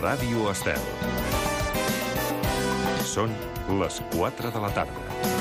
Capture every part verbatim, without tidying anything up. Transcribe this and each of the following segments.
Ràdio Estel. Són les quatre de la tarda.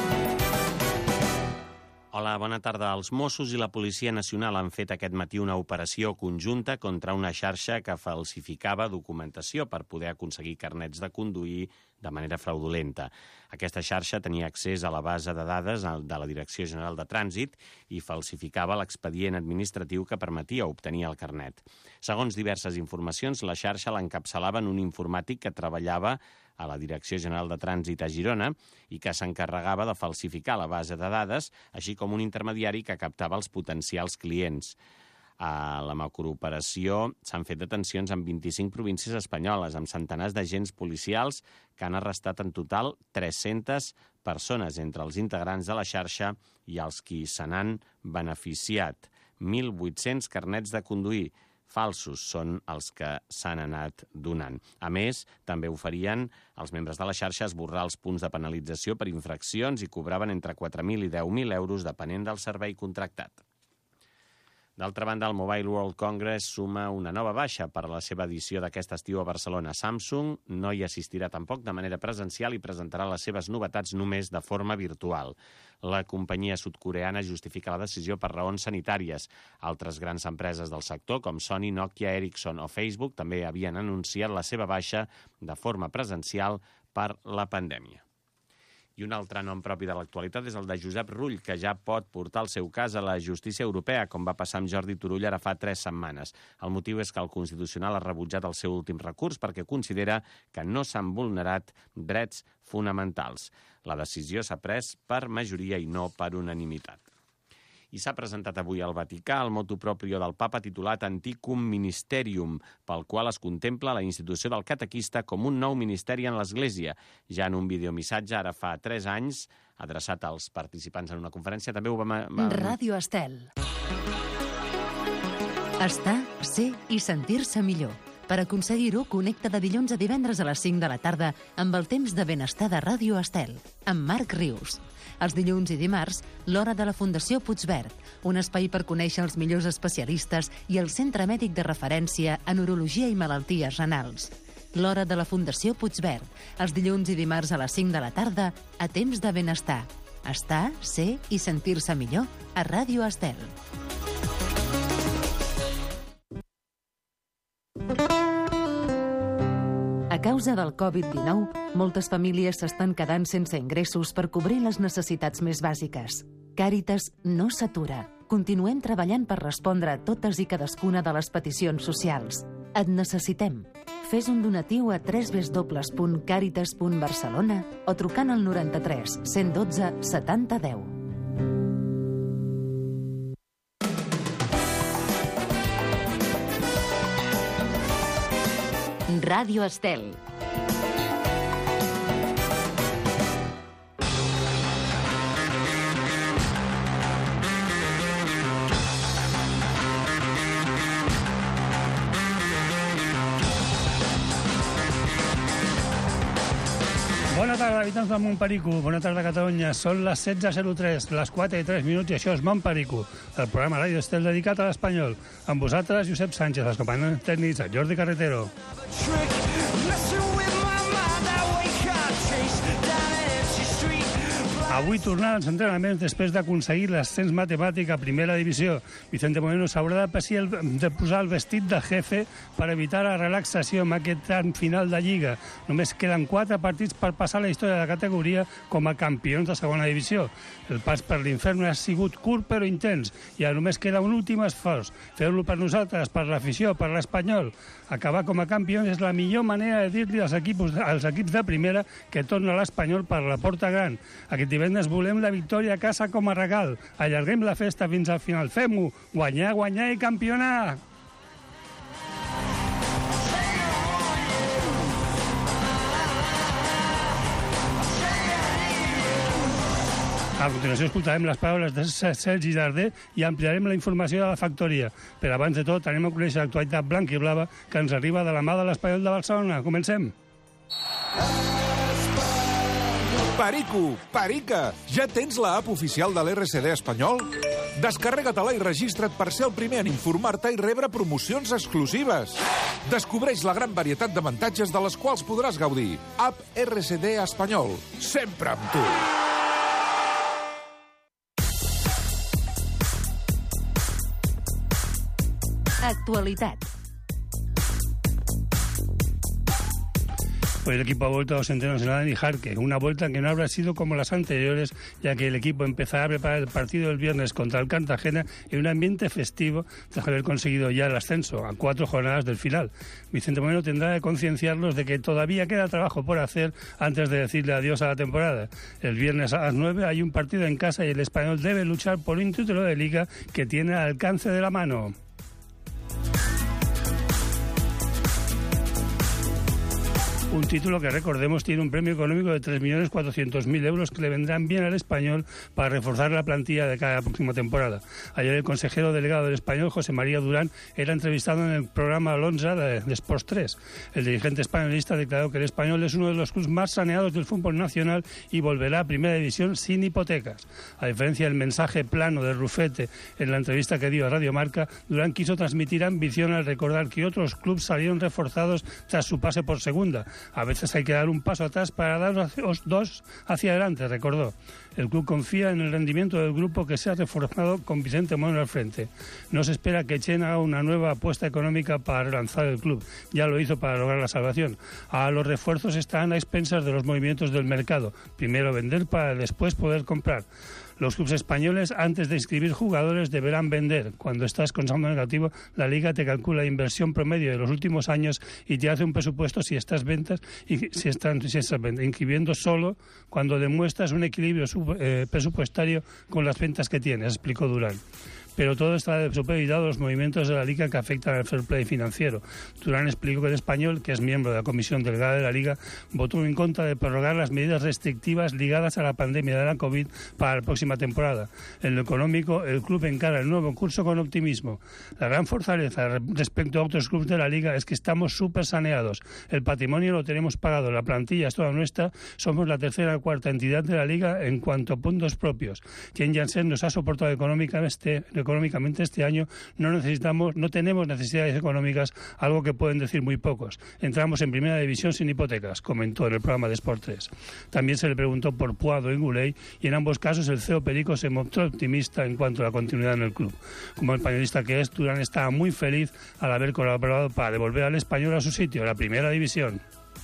Hola, bona tarda. Els Mossos i la Policia Nacional han fet aquest matí una operació conjunta contra una xarxa que falsificava documentació per poder aconseguir carnets de conduir de manera fraudulenta. Aquesta xarxa tenia accés a la base de dades de la Direcció General de Trànsit i falsificava l'expedient administratiu que permetia obtenir el carnet. Segons diverses informacions, la xarxa l'encapçalaven un informàtic que treballava a la Direcció General de Trànsit a Girona i que s'encarregava de falsificar la base de dades, així com un intermediari que captava els potencials clients. A la macrooperació s'han fet detencions en vint-i-cinc províncies espanyoles, amb centenars d'agents policials que han arrestat en total tres-centes persones entre els integrants de la xarxa i els qui se n'han beneficiat. mil vuit-cents carnets de conduir falsos són els que s'han anat donant. A més, també oferien als membres de la xarxa esborrar els punts de penalització per infraccions i cobraven entre quatre mil i deu mil euros depenent del servei contractat. D'altra banda, el Mobile World Congress suma una nova baixa per a la seva edició d'aquest estiu a Barcelona. Samsung no hi assistirà tampoc de manera presencial i presentarà les seves novetats només de forma virtual. La companyia sud-coreana justifica la decisió per raons sanitàries. Altres grans empreses del sector, com Sony, Nokia, Ericsson o Facebook, també havien anunciat la seva baixa de forma presencial per la pandèmia. I un altre nom propi de l'actualitat és el de Josep Rull, que ja pot portar el seu cas a la justícia europea, com va passar amb Jordi Turull ara fa tres setmanes. El motiu és que el Constitucional ha rebutjat el seu últim recurs perquè considera que no s'han vulnerat drets fonamentals. La decisió s'ha pres per majoria i no per unanimitat. I s'ha presentat avui al Vaticà el motu proprio del papa titulat Anticum Ministerium, pel qual es contempla la institució del catequista com un nou ministeri en l'Església. Ja en un videomissatge, ara fa tres anys, adreçat als participants en una conferència, també ho vam... Ràdio Estel. Estar, ser i sentir-se millor. Per aconseguir-ho, connecta de dilluns a divendres a les cinc de la tarda amb el temps de benestar de Ràdio Estel, amb Marc Rius. Els dilluns i dimarts, l'Hora de la Fundació Puigverd, un espai per conèixer els millors especialistes i el centre mèdic de referència en urologia i malalties renals. L'Hora de la Fundació Puigverd, els dilluns i dimarts a les cinc de la tarda, a temps de benestar. Estar, ser i sentir-se millor a Ràdio Estel. A causa del covid dinou, moltes famílies s'estan quedant sense ingressos per cobrir les necessitats més bàsiques. Càritas no s'atura. Continuem treballant per respondre a totes i cadascuna de les peticions socials. Et necessitem. Fes un donatiu a w w w punt càritas punt barcelona o trucant al noranta-tres cent dotze setanta deu. Ràdio Estel. Bona tarda, habitants del Montperico. Bona tarda, Catalunya. Són les setze zero tres, les quatre i tres minuts, i això és Montperico, el programa Ràdio Estel dedicat a l'espanyol. Amb vosaltres, Josep Sánchez, els companys tècnics, Jordi Carretero. Avui tornant als entrenaments després d'aconseguir l'ascens matemàtic a primera divisió. Vicente Moreno s'haurà de, de posar el vestit de jefe per evitar la relaxació amb aquest tram final de Lliga. Només queden quatre partits per passar la història de la categoria com a campions de segona divisió. El pas per l'infern ha sigut curt però intens i ara només queda un últim esforç. Fer-lo per nosaltres, per l'afició, per l'Espanyol. Acabar com a campions és la millor manera de dir-li als equips, als equips de primera que torna l'Espanyol per la porta gran. Aquest divendres volem la victòria a casa com a regal. Allarguem la festa fins al final. Fem-ho! Guanyar, guanyar i campionar! A continuació escoltarem les paraules de Sergi Darder i ampliarem la informació de la factoria. Però abans de tot anem a conèixer l'actualitat blanca i blava que ens arriba de la mà de l'Espanyol de Barcelona. Comencem. Perico, Perica, ja tens la app oficial de l'R C D espanyol? Descarrega-te-la i registra't per ser el primer en informar-te i rebre promocions exclusives. Descobreix la gran varietat d'avantatges de les quals podràs gaudir. App R C D Espanyol. Sempre amb tu. Actualitat. Pues el equipo ha vuelto a dos entrenos en Adán y Jarque, una vuelta que no habrá sido como las anteriores, ya que el equipo empezará a preparar el partido del viernes contra el Cartagena en un ambiente festivo tras haber conseguido ya el ascenso a cuatro jornadas del final. Vicente Moreno tendrá que concienciarlos de que todavía queda trabajo por hacer antes de decirle adiós a la temporada. El viernes a las nueve hay un partido en casa y el Español debe luchar por un título de Liga que tiene al alcance de la mano. Un título que, recordemos, tiene un premio económico de tres millones cuatrocientos mil euros que le vendrán bien al Español para reforzar la plantilla de cada próxima temporada. Ayer el consejero delegado del Español, José María Durán, era entrevistado en el programa Alonso de, de Sports tres. El dirigente españolista declaró que el Español es uno de los clubes más saneados del fútbol nacional y volverá a Primera División sin hipotecas. A diferencia del mensaje plano de Rufete en la entrevista que dio a Radio Marca, Durán quiso transmitir ambición al recordar que otros clubes salieron reforzados tras su pase por segunda. A veces hay que dar un paso atrás para dar dos hacia adelante, recordó. El club confía en el rendimiento del grupo que se ha reforzado con Vicente Moreno al frente. No se espera que Chen haga una nueva apuesta económica para relanzar el club. Ya lo hizo para lograr la salvación. Ahora los refuerzos están a expensas de los movimientos del mercado. Primero vender para después poder comprar. Los clubes españoles, antes de inscribir jugadores, deberán vender. Cuando estás con saldo negativo, la Liga te calcula la inversión promedio de los últimos años y te hace un presupuesto si estás ventas y si estás, si estás inscribiendo solo cuando demuestras un equilibrio sub, eh, presupuestario con las ventas que tienes, explicó Durán. Pero todo está supeditado a los movimientos de la Liga que afectan al fair play financiero. Durán explicó que el Español, que es miembro de la Comisión Delegada de la Liga, votó en contra de prorrogar las medidas restrictivas ligadas a la pandemia de la COVID para la próxima temporada. En lo económico, el club encara el nuevo curso con optimismo. La gran fortaleza respecto a otros clubes de la Liga es que estamos súper saneados. El patrimonio lo tenemos pagado, la plantilla es toda nuestra, somos la tercera o cuarta entidad de la Liga en cuanto a puntos propios. Quien Janssen nos ha soportado económicamente económicamente este año, no necesitamos, no tenemos necesidades económicas, algo que pueden decir muy pocos. Entramos en Primera División sin hipotecas, comentó en el programa de Sport tres. También se le preguntó por Puado y Guley y en ambos casos el C E O Perico se mostró optimista en cuanto a la continuidad en el club. Como españolista que es, Durán estaba muy feliz al haber colaborado para devolver al Español a su sitio, la Primera División.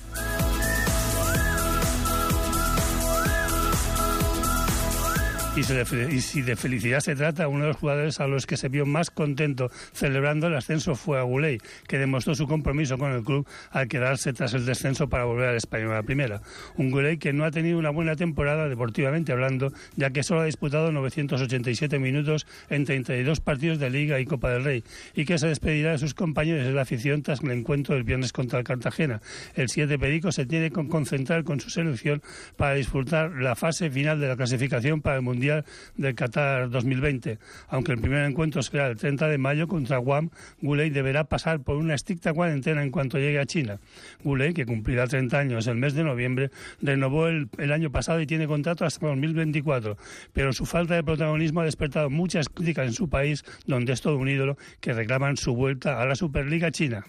Y, se de, y si de felicidad se trata, uno de los jugadores a los que se vio más contento celebrando el ascenso fue a Guley, que demostró su compromiso con el club al quedarse tras el descenso para volver al Español a la primera. Un Guley que no ha tenido una buena temporada deportivamente hablando, ya que solo ha disputado novecientos ochenta y siete minutos en treinta y dos partidos de Liga y Copa del Rey, y que se despedirá de sus compañeros de la afición tras el encuentro del viernes contra el Cartagena. El siete Perico se tiene que concentrar con su selección para disfrutar la fase final de la clasificación para el Mundial del Qatar dos mil veinte. Aunque el primer encuentro será el treinta de mayo contra Guam, Guley deberá pasar por una estricta cuarentena en cuanto llegue a China. Guley, que cumplirá treinta años el mes de noviembre, renovó el, el año pasado y tiene contrato hasta dos mil veinticuatro, pero su falta de protagonismo ha despertado muchas críticas en su país, donde es todo un ídolo, que reclaman su vuelta a la Superliga China.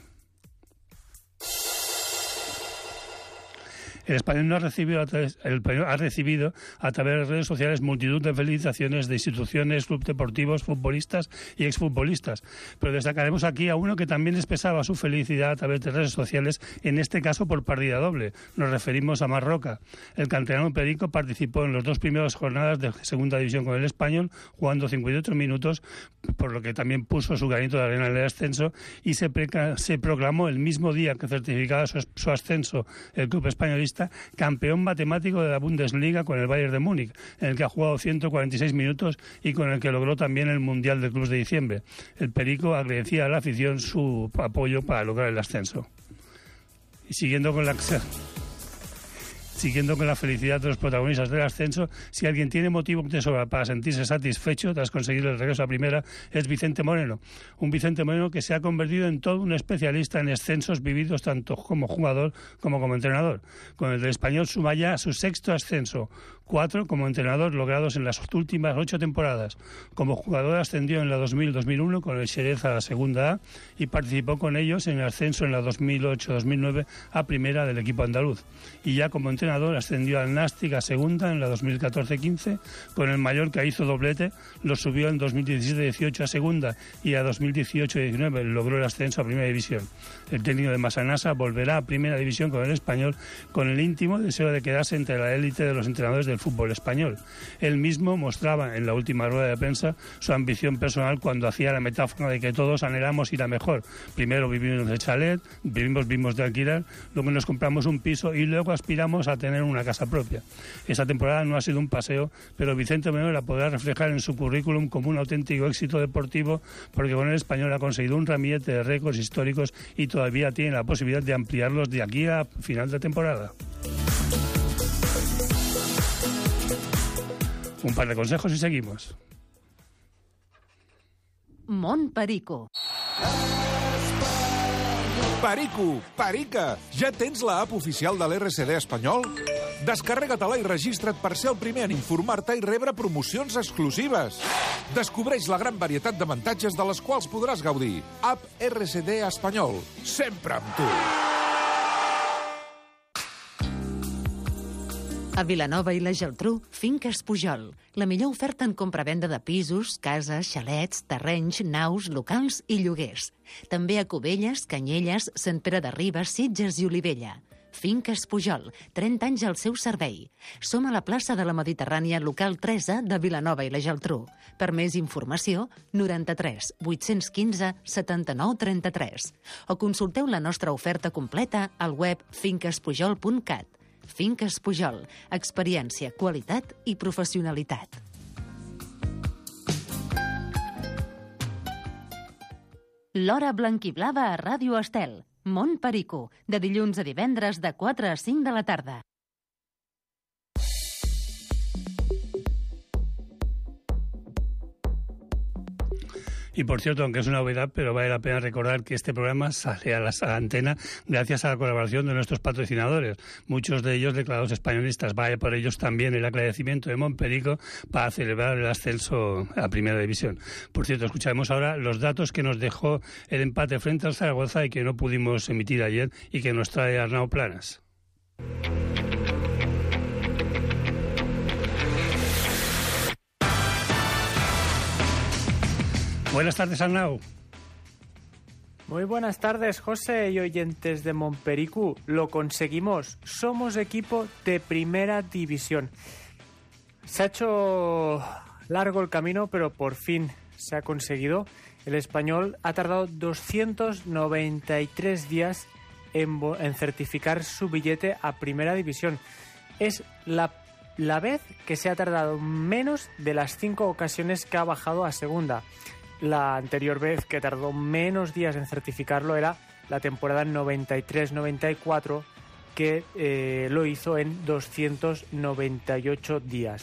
El Español no ha recibido a través, el Español ha recibido a través de las redes sociales multitud de felicitaciones de instituciones, clubes deportivos, futbolistas y exfutbolistas. Pero destacaremos aquí a uno que también expresaba su felicidad a través de redes sociales, en este caso por partida doble. Nos referimos a Marroca. El canterano Perico participó en las dos primeras jornadas de Segunda División con el Español, jugando cincuenta y ocho minutos, por lo que también puso su granito de arena en el ascenso, y se, preca- se proclamó el mismo día que certificaba su, su ascenso el club españolista campeón matemático de la Bundesliga con el Bayern de Múnich, en el que ha jugado ciento cuarenta y seis minutos y con el que logró también el Mundial de Clubes de diciembre. El Perico agradecía a la afición su apoyo para lograr el ascenso. Y siguiendo con la siguiendo con la felicidad de los protagonistas del ascenso, si alguien tiene motivo de sobra para sentirse satisfecho tras conseguir el regreso a primera, es Vicente Moreno. Un Vicente Moreno que se ha convertido en todo un especialista en ascensos vividos tanto como jugador como como entrenador. Con el del Español suma ya su sexto ascenso, cuatro como entrenador logrados en las últimas ocho temporadas. Como jugador ascendió en la dos mil dos mil uno con el Xerez a la segunda A y participó con ellos en el ascenso en la dos mil ocho dos mil nueve a primera del equipo andaluz. Y ya como entrenador ascendió al Nàstic a segunda en la dos mil catorce quince, con el Mallorca hizo doblete, lo subió en dos mil diecisiete dieciocho a segunda y a dos mil dieciocho diecinueve logró el ascenso a primera división. El técnico de Massanassa volverá a primera división con el Español con el íntimo deseo de quedarse entre la élite de los entrenadores del fútbol español. Él mismo mostraba en la última rueda de prensa su ambición personal cuando hacía la metáfora de que todos anhelamos ir a mejor. Primero vivimos de chalet, vivimos, vivimos de alquiler, luego nos compramos un piso y luego aspiramos a tener una casa propia. Esta temporada no ha sido un paseo, pero Vicente Moreno la podrá reflejar en su currículum como un auténtico éxito deportivo, porque con el Español ha conseguido un ramillete de récords históricos y todavía tiene la posibilidad de ampliarlos de aquí a final de temporada. Un par de consejos y seguimos. Mont Perico. Perico, Perica, ja tens la app oficial de l'R C D espanyol? Descarrega-te-la i registra't per ser el primer en informar-te i rebre promocions exclusives. Descobreix la gran varietat d'avantatges de les quals podràs gaudir. App R C D espanyol, sempre amb tu. A Vilanova i la Geltrú, Finques Pujol. La millor oferta en compra-venda de pisos, cases, xalets, terrenys, naus, locals i lloguers. També a Cubelles, Canyelles, Sant Pere de Ribes, Sitges i Olivella. Finques Pujol, trenta anys al seu servei. Som a la plaça de la Mediterrània, local tres A de Vilanova i la Geltrú. Per més informació, noranta-tres vuit-cents quinze setanta-nou trenta-tres. O consulteu la nostra oferta completa al web finques pujol punt cat. Finques Pujol, experiència, qualitat i professionalitat. L'Hora Blanquiblava a Ràdio Estel. Mont Perico, de dilluns a divendres de quatre a cinc de la tarda. Y por cierto, aunque es una novedad, pero vale la pena recordar que este programa sale a la, a la antena gracias a la colaboración de nuestros patrocinadores, muchos de ellos declarados españolistas. Vaya por ellos también el agradecimiento de Mont Perico para celebrar el ascenso a Primera División. Por cierto, escucharemos ahora los datos que nos dejó el empate frente al Zaragoza y que no pudimos emitir ayer y que nos trae Arnau Planas. Buenas tardes, Arnau. Muy buenas tardes, José y oyentes de Mont Perico. Lo conseguimos. Somos equipo de Primera División. Se ha hecho largo el camino, pero por fin se ha conseguido. El Español ha tardado doscientos noventa y tres días en, en certificar su billete a Primera División. Es la, la vez que se ha tardado menos de las cinco ocasiones que ha bajado a Segunda. La anterior vez que tardó menos días en certificarlo era la temporada noventa y tres noventa y cuatro, que eh, lo hizo en doscientos noventa y ocho días.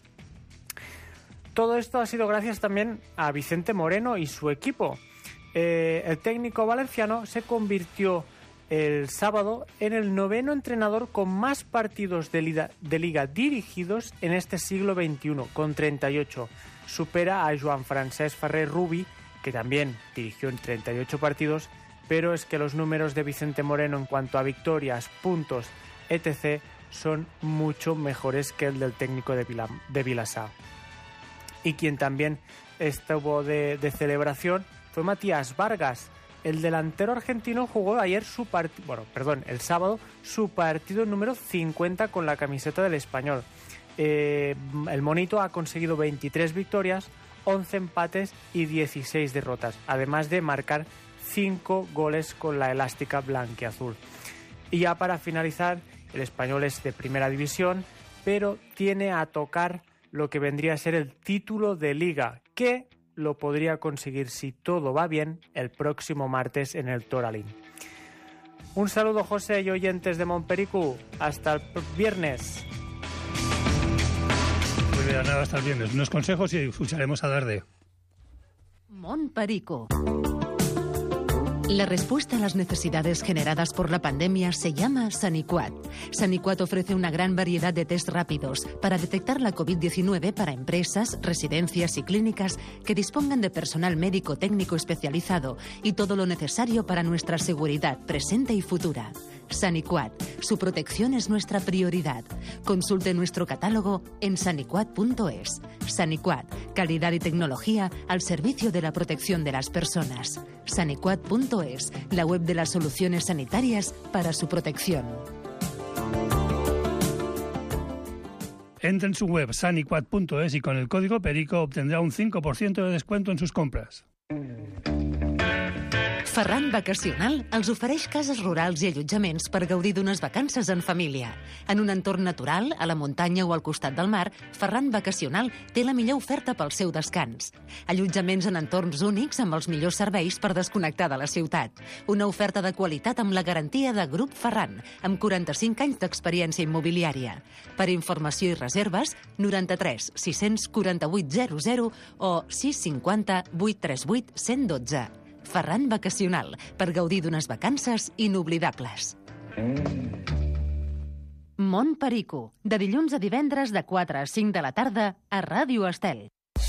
Todo esto ha sido gracias también a Vicente Moreno y su equipo. Eh, el técnico valenciano se convirtió el sábado en el noveno entrenador con más partidos de liga, de liga dirigidos en este siglo veintiuno, con treinta y ocho. Supera a Joan Francesc Ferrer Rubi, que también dirigió en treinta y ocho partidos, pero es que los números de Vicente Moreno en cuanto a victorias, puntos, etcétera son mucho mejores que el del técnico de, Vila, de Vilassar. Y quien también estuvo de, de celebración fue Matías Vargas. El delantero argentino jugó ayer su partido, bueno, perdón, el sábado, su partido número cincuenta con la camiseta del Español. Eh, el monito ha conseguido veintitrés victorias, once empates y dieciséis derrotas, además de marcar cinco goles con la elástica blanquiazul. Y ya para finalizar, el Español es de Primera División, pero tiene a tocar lo que vendría a ser el título de Liga, que lo podría conseguir, si todo va bien, el próximo martes en el Toralín. Un saludo, José, y oyentes de Montpericu. Hasta el viernes. Muy bien, nada, hasta el viernes. Unos consejos y escucharemos a Darde. Montpericu. La respuesta a las necesidades generadas por la pandemia se llama Saniquat. Saniquat ofrece una gran variedad de test rápidos para detectar la covid diecinueve para empresas, residencias y clínicas que dispongan de personal médico técnico especializado y todo lo necesario para nuestra seguridad presente y futura. Saniquat. Su protección es nuestra prioridad. Consulte nuestro catálogo en saniquat punto es. Saniquat. Calidad y tecnología al servicio de la protección de las personas. Saniquat punto es. La web de las soluciones sanitarias para su protección. Entre en su web saniquat punto es y con el código Perico obtendrá un cinco por ciento de descuento en sus compras. Ferran Vacacional els ofereix cases rurals i allotjaments per gaudir d'unes vacances en família. En un entorn natural, a la muntanya o al costat del mar, Ferran Vacacional té la millor oferta pel seu descans. Allotjaments en entorns únics amb els millors serveis per desconnectar de la ciutat. Una oferta de qualitat amb la garantia de Grup Ferran, amb quaranta-cinc anys d'experiència immobiliària. Per informació i reserves, noranta-tres sis quaranta-vuit zero zero o sis cinquanta vuit trenta vuit cent dotze. Ferran Vacacional, per gaudir d'unes vacances inoblidables. Montpericu, de dilluns a divendres de quatre a cinc de la tarda a Ràdio Estel.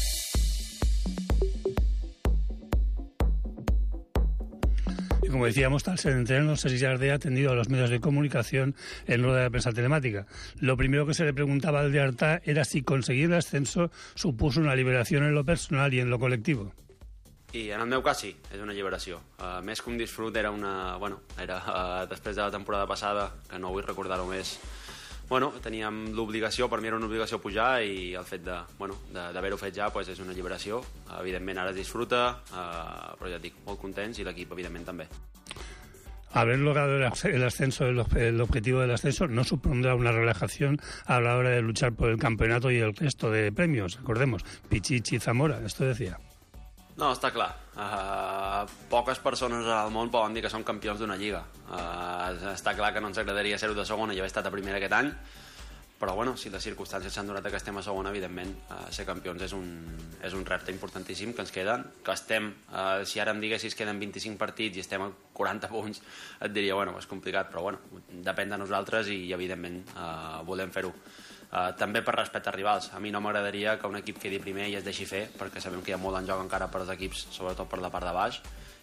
Y como decíamos, tras el entreno, Sergi Jardé ha atendido a los medios de comunicación en rueda de prensa telemática. Lo primero que se le preguntaba al de Artà era si conseguir el ascenso supuso una liberación en lo personal y en lo colectivo. I en el meu cas sí, és una alliberació. Uh, més que un disfrut era una... Bueno, era uh, després de la temporada passada, que no vull recordar-ho més, bueno, teníem l'obligació, per mi era una obligació pujar i el fet de, bueno, d'haver-ho fet ja pues, és una alliberació. Uh, evidentment ara es disfruta, uh, però ja et dic, molt contents i l'equip evidentment també. Haber logrado el ascenso, el objetivo del ascenso, no supondrá una relajación a la hora de luchar por el campeonato y el resto de premios. Recordemos, Pichichi, Zamora, esto decía. No, està clar. Uh, poques persones al món poden dir que són campions d'una lliga. Uh, està clar que no ens agradaria ser-ho de segona i haver estat a primera aquest any, però bueno, si les circumstàncies s'han donat que estem a segona, evidentment, uh, ser campions és un, és un repte importantíssim que ens queden, que estem, uh, si ara em diguessis que queden vint-i-cinc partits i estem a quaranta punts, et diria, bueno, és complicat, però bueno, depèn de nosaltres i evidentment uh, volem fer-ho. Uh, també per respecte als rivals. A mi no m'agradaria que un equip quedi primer i es deixi fer, perquè sabem que hi ha molt en joc encara per als equips, sobretot per la part de baix,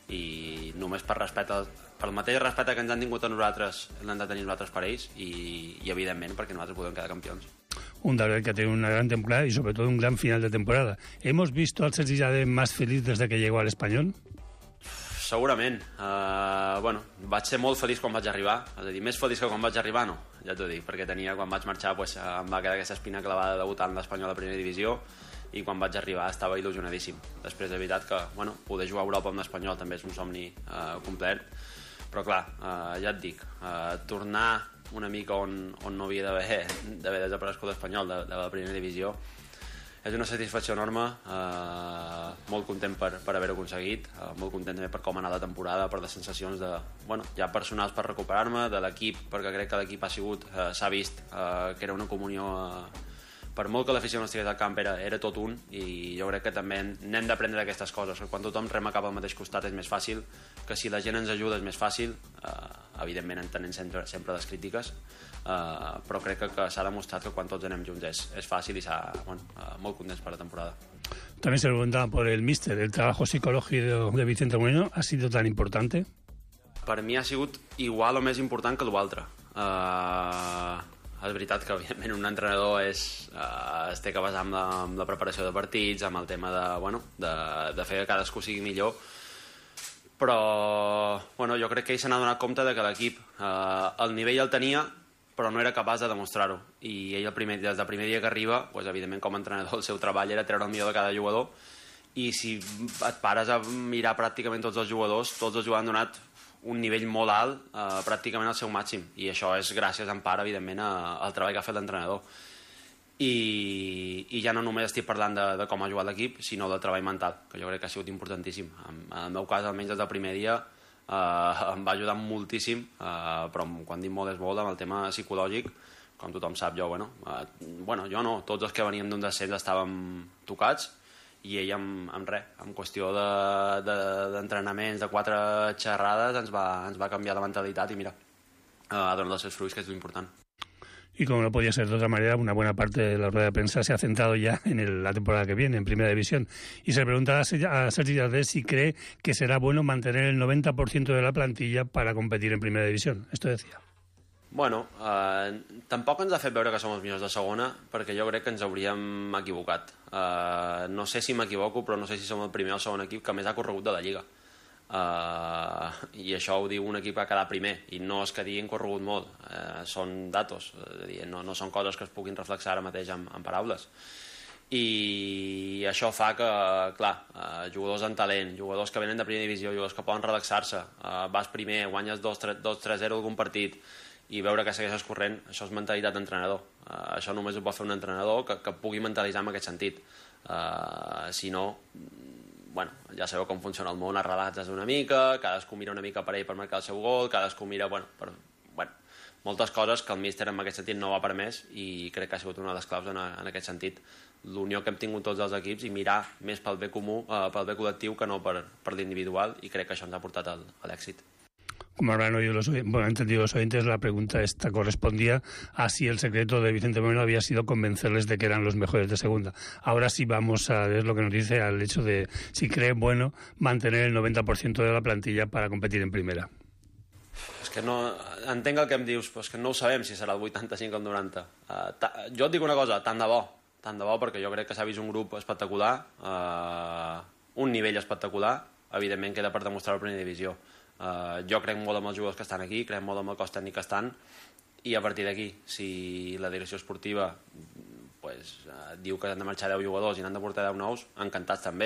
i només per respecte, per el mateix respecte que ens han tingut a nosaltres, l'han de tenir nosaltres per ells, i, i evidentment perquè nosaltres podem quedar campions. Un Darder que ha tenido una gran temporada y sobre todo un gran final de temporada. ¿Hemos visto al Sergi Jardé más feliz desde que llegó al Espanyol? Segurament. Uh, bueno, vaig ser molt feliç quan vaig arribar, és a dir, més feliç que quan vaig arribar no, ja t'ho dic, perquè tenia, quan vaig marxar pues, em va quedar aquesta espina clavada de debutar en l'Espanyol a primera divisió i quan vaig arribar estava il·lusionadíssim. Després de veritat que bueno, poder jugar a Europa amb l'Espanyol també és un somni uh, complet, però clar, uh, ja et dic, uh, tornar una mica on, on no havia d'haver desaparegut l'Espanyol de, de la primera divisió és una satisfacció enorme, eh, molt content per, per haver-ho aconseguit, eh, molt content també per com ha anat la temporada, per les sensacions de, bueno, ja personals per recuperar-me, de l'equip, perquè crec que l'equip ha sigut, eh, s'ha vist eh, que era una comunió, eh, per molt que l'afició no estigués al camp era, era tot un, i jo crec que també n'hem d'aprendre aquestes coses, que quan tothom rema cap al mateix costat és més fàcil, que si la gent ens ajuda és més fàcil, eh, evidentment entenent sempre, sempre les crítiques, Uh, però crec que, que s'ha demostrat que quan tots anem junts és, és fàcil i s'ha, bueno, uh, molt contents per la temporada. También se preguntaba por el míster, el trabajo psicológico de Vicente Moreno ha sido tan importante? Per mi ha sigut igual o més important que l'altre. Uh, és veritat que evidentment un entrenador és, uh, es té que basar amb la, amb la preparació de partits, amb el tema de, bueno, de, de fer que cadascú sigui millor, però bueno, jo crec que ell se n'ha donat compte de que l'equip uh, el nivell el tenia però no era capaç de demostrar-ho, i ell el primer, des del primer dia que arriba, pues, evidentment com a entrenador el seu treball era treure el millor de cada jugador, i si et pares a mirar pràcticament tots els jugadors, tots els jugadors han donat un nivell molt alt, eh, pràcticament al seu màxim, i això és gràcies en part evidentment a, al treball que ha fet l'entrenador, i, i ja no només estic parlant de, de com ha jugat l'equip, sinó del treball mental, que jo crec que ha sigut importantíssim. En, en el meu cas, almenys des del primer dia, Uh, em va ajudar moltíssim, uh, però quan dic molt és molt amb el tema psicològic, com tothom sap, jo, bueno, uh, bueno, jo no, tots els que veníem d'un descens estàvem tocats, i ell amb, amb res, en qüestió d'entrenaments, de, de, de quatre xerrades, ens va, ens va canviar la mentalitat i mira, uh, ha donat els seus fruits, que és l'important. Y como no podía ser de otra manera, una buena parte de la rueda de prensa se ha centrado ya en el, la temporada que viene, en Primera División. Y se le pregunta a Sergi Lladrés si cree que será bueno mantener el noventa por ciento de la plantilla para competir en Primera División. Esto decía. Bueno, eh, tampoc ens ha fet veure que som els millors de segona, perquè jo crec que ens hauríem equivocat. Eh, no sé si m'equivoco, però no sé si som el primer o el segon equip que més ha corregut de la Lliga. Uh, i això ho diu un equip que ha quedat primer, i no és que diguin corregut molt, uh, són datos, uh, no, no són coses que es puguin reflexar ara mateix en, en paraules, i això fa que, clar, uh, jugadors en talent, jugadors que venen de primera divisió, jugadors que poden relaxar-se, uh, vas primer, guanyes dos tres zero algun partit i veure que segueixes corrent, això és mentalitat d'entrenador. Uh, això només ho pot fer un entrenador que, que pugui mentalitzar en aquest sentit. Uh, si no, bueno, ja sabeu com funciona el món, arrelats una mica, cadascú mira una mica per ell per marcar el seu gol, cadascú mira, bueno, per, bueno, moltes coses que el míster en aquest sentit no ho ha permès, i crec que ha sigut una de les claus en, en aquest sentit. L'unió que hem tingut tots els equips i mirar més pel bé comú, eh, pel bé col·lectiu, que no per, per l'individual, i crec que això ens ha portat al, a l'èxit. Como habrán oído los, bueno, entendido los oyentes, la pregunta esta correspondía a si el secreto de Vicente Moreno había sido convencerles de que eran los mejores de segunda. Ahora sí vamos a ver lo que nos dice al hecho de si cree bueno mantener el noventa por ciento de la plantilla para competir en primera. És que no... Entenc el que em dius, però és que no ho sabem si serà el vuitanta-cinc o el noranta. Uh, ta... Jo et dic una cosa, tant de bo, tant de bo, perquè jo crec que s'ha vist un grup espectacular, uh, un nivell espectacular, evidentment queda per demostrar la primera divisió. Uh, jo crec molt amb els jugadors que estan aquí, crec molt amb el cos tècnic que estan, i a partir d'aquí, si la direcció esportiva pues, uh, diu que han de marxar deu jugadors i n'han de portar deu nous, encantats també.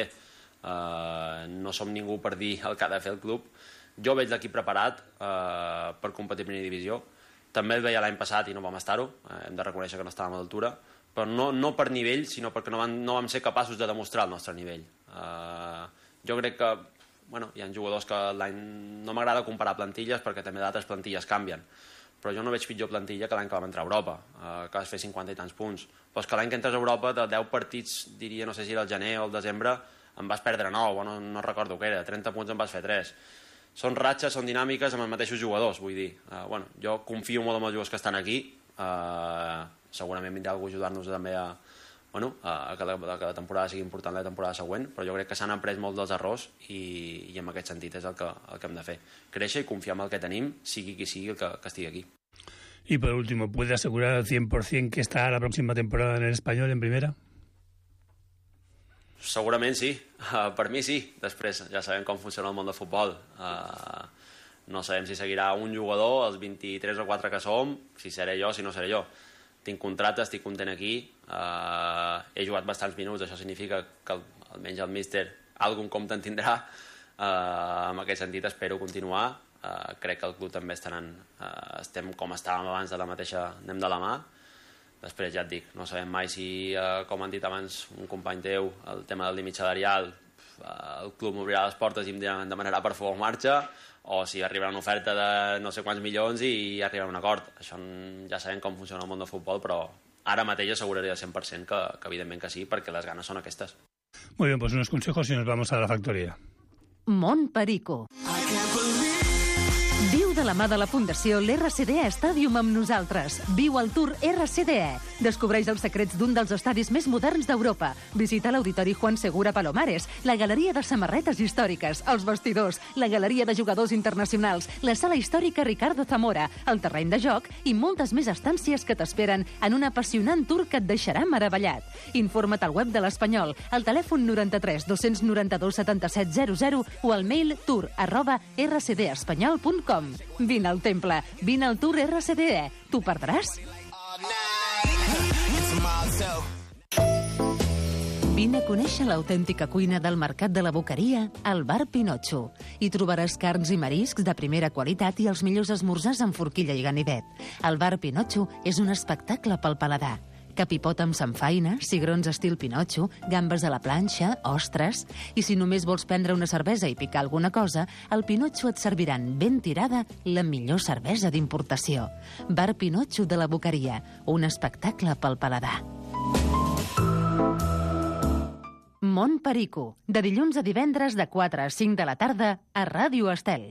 Uh, no som ningú per dir el que ha de fer el club. Jo veig l'equip preparat uh, per competir a primera divisió. També el veia l'any passat i no vam estar-ho, uh, hem de reconèixer que no estàvem a l'altura, però no, no per nivell, sinó perquè no vam, no vam ser capaços de demostrar el nostre nivell. Uh, jo crec que bueno, hi ha jugadors que l'any... No m'agrada comparar plantilles perquè també d'altres plantilles canvien, però jo no veig pitjor plantilla que l'any que vam entrar a Europa, eh, que vas fer cinquanta i tants punts. Però és que l'any que entres a Europa, de deu partits, diria, no sé si era el gener o el desembre, em vas perdre nou, no, no recordo què era, trenta punts em vas fer tres. Són ratxes, són dinàmiques amb els mateixos jugadors, vull dir. Eh, bueno, jo confio molt en els jugadors que estan aquí, eh, segurament vindrà algú a ajudar-nos també a... Bueno, a que la, que la temporada sigui important la temporada següent, però jo crec que s'han après molt dels errors i, i en aquest sentit és el que, el que hem de fer. Créixer i confiar en el que tenim, sigui qui sigui el que, que estigui aquí. Y por último, ¿puede asegurar al cien por ciento que estará la próxima temporada en el Español en primera? Segurament sí, uh, per mi sí. Després ja sabem com funciona el món del futbol. Uh, no sabem si seguirà un jugador, els vint-i-tres o quatre que som, si seré jo, si no seré jo. Tinc contracte, estic content aquí, uh, he jugat bastants minuts, això significa que almenys el míster algun compte en tindrà, uh, en aquest sentit espero continuar, uh, crec que el club també estaran, uh, estem com estàvem abans de la mateixa, anem de la mà. Després ja et dic, no sabem mai si, uh, com han dit abans un company teu, el tema del límit salarial, uh, el club m'obrirà les portes i em demanarà per favor marxa, o si arribarà una oferta de no sé quants milions i arribarà a un acord. Això ja sabem com funciona el món del futbol, però ara mateix asseguraria al cent per cent que, que evidentment que sí, perquè les ganes són aquestes. Muy bien, pues unos consejos y nos vamos a la factoría. Mont Perico. Viu de la mà de la Fundació l'R C D E Stadium amb nosaltres. Viu el Tour R C D E. Descobreix els secrets d'un dels estadis més moderns d'Europa. Visita l'Auditori Juan Segura Palomares, la Galeria de Samarretes Històriques, els vestidors, la Galeria de Jugadors Internacionals, la Sala Històrica Ricardo Zamora, el terreny de joc i moltes més estàncies que t'esperen en un apassionant tour que et deixarà meravellat. Informa't al web de l'Espanyol, al telèfon noranta-tres dos noranta-dos setanta-set zero zero o al mail tour arroba r c d espanyol punt com. Vine al temple, vine al Tour R C D E. T'ho perdràs? Vine a conèixer l'autèntica cuina del Mercat de la Boqueria al Bar Pinotxo. Hi trobaràs carns i mariscs de primera qualitat i els millors esmorzars amb forquilla i ganivet. El Bar Pinotxo és un espectacle pel paladar. capipot amb samfaina, cigrons estil Pinotxo, gambes a la planxa, ostres... I si només vols prendre una cervesa i picar alguna cosa, al Pinotxo et serviran ben tirada la millor cervesa d'importació. Bar Pinotxo de la Boqueria, un espectacle pel paladar. Mont Perico, de dilluns a divendres de quatre a cinc de la tarda a Ràdio Estel.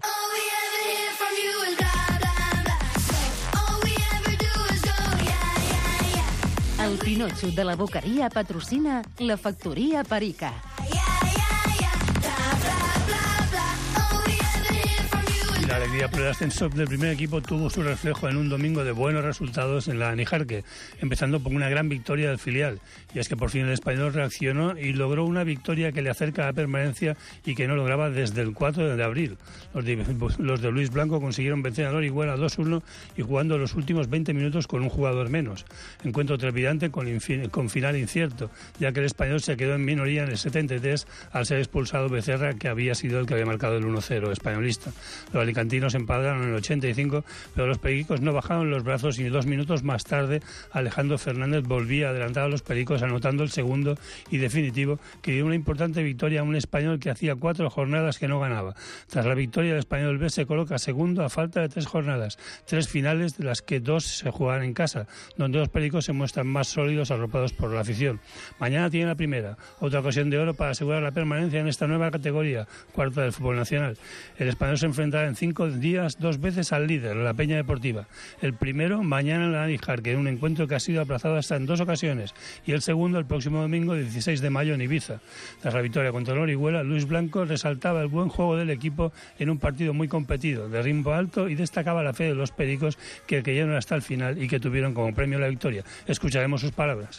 El Pinotxo de la Boqueria patrocina la Factoria Perica. La alegría por el ascenso del primer equipo tuvo su reflejo en un domingo de buenos resultados en la Anijarque, empezando por una gran victoria del filial. Y es que por fin el Español reaccionó y logró una victoria que le acerca a la permanencia y que no lograba desde el cuatro de abril. Los de, los de Luis Blanco consiguieron vencer a Orihuela dos uno y jugando los últimos veinte minutos con un jugador menos. Encuentro trepidante con, infin, con final incierto, ya que el Español se quedó en minoría en el setenta y tres al ser expulsado Becerra, que había sido el que había marcado el uno cero españolista. Los alicantinos empataron en el ochenta y cinco, pero los pericos no bajaron los brazos y dos minutos más tarde Alejandro Fernández volvía a adelantar a los pericos anotando el segundo y definitivo, que dio una importante victoria a un Español que hacía cuatro jornadas que no ganaba. Tras la victoria, el Español B se coloca segundo a falta de tres jornadas, tres finales de las que dos se juegan en casa, donde los pericos se muestran más sólidos arropados por la afición. Mañana tiene la primera, otra ocasión de oro para asegurar la permanencia en esta nueva categoría, cuarta del fútbol nacional. El Español se enfrentará en cinco días dos veces al líder, la Peña Deportiva. El primero mañana en la Anijarque, en un encuentro que ha sido aplazado hasta en dos ocasiones, y el segundo el próximo domingo dieciséis de mayo en Ibiza. Tras la victoria contra el Orihuela, Luis Blanco resaltaba el buen juego del equipo en un partido muy competido, de ritmo alto, y destacaba la fe de los pericos que creyeron hasta el final y que tuvieron como premio la victoria. Escucharemos sus palabras.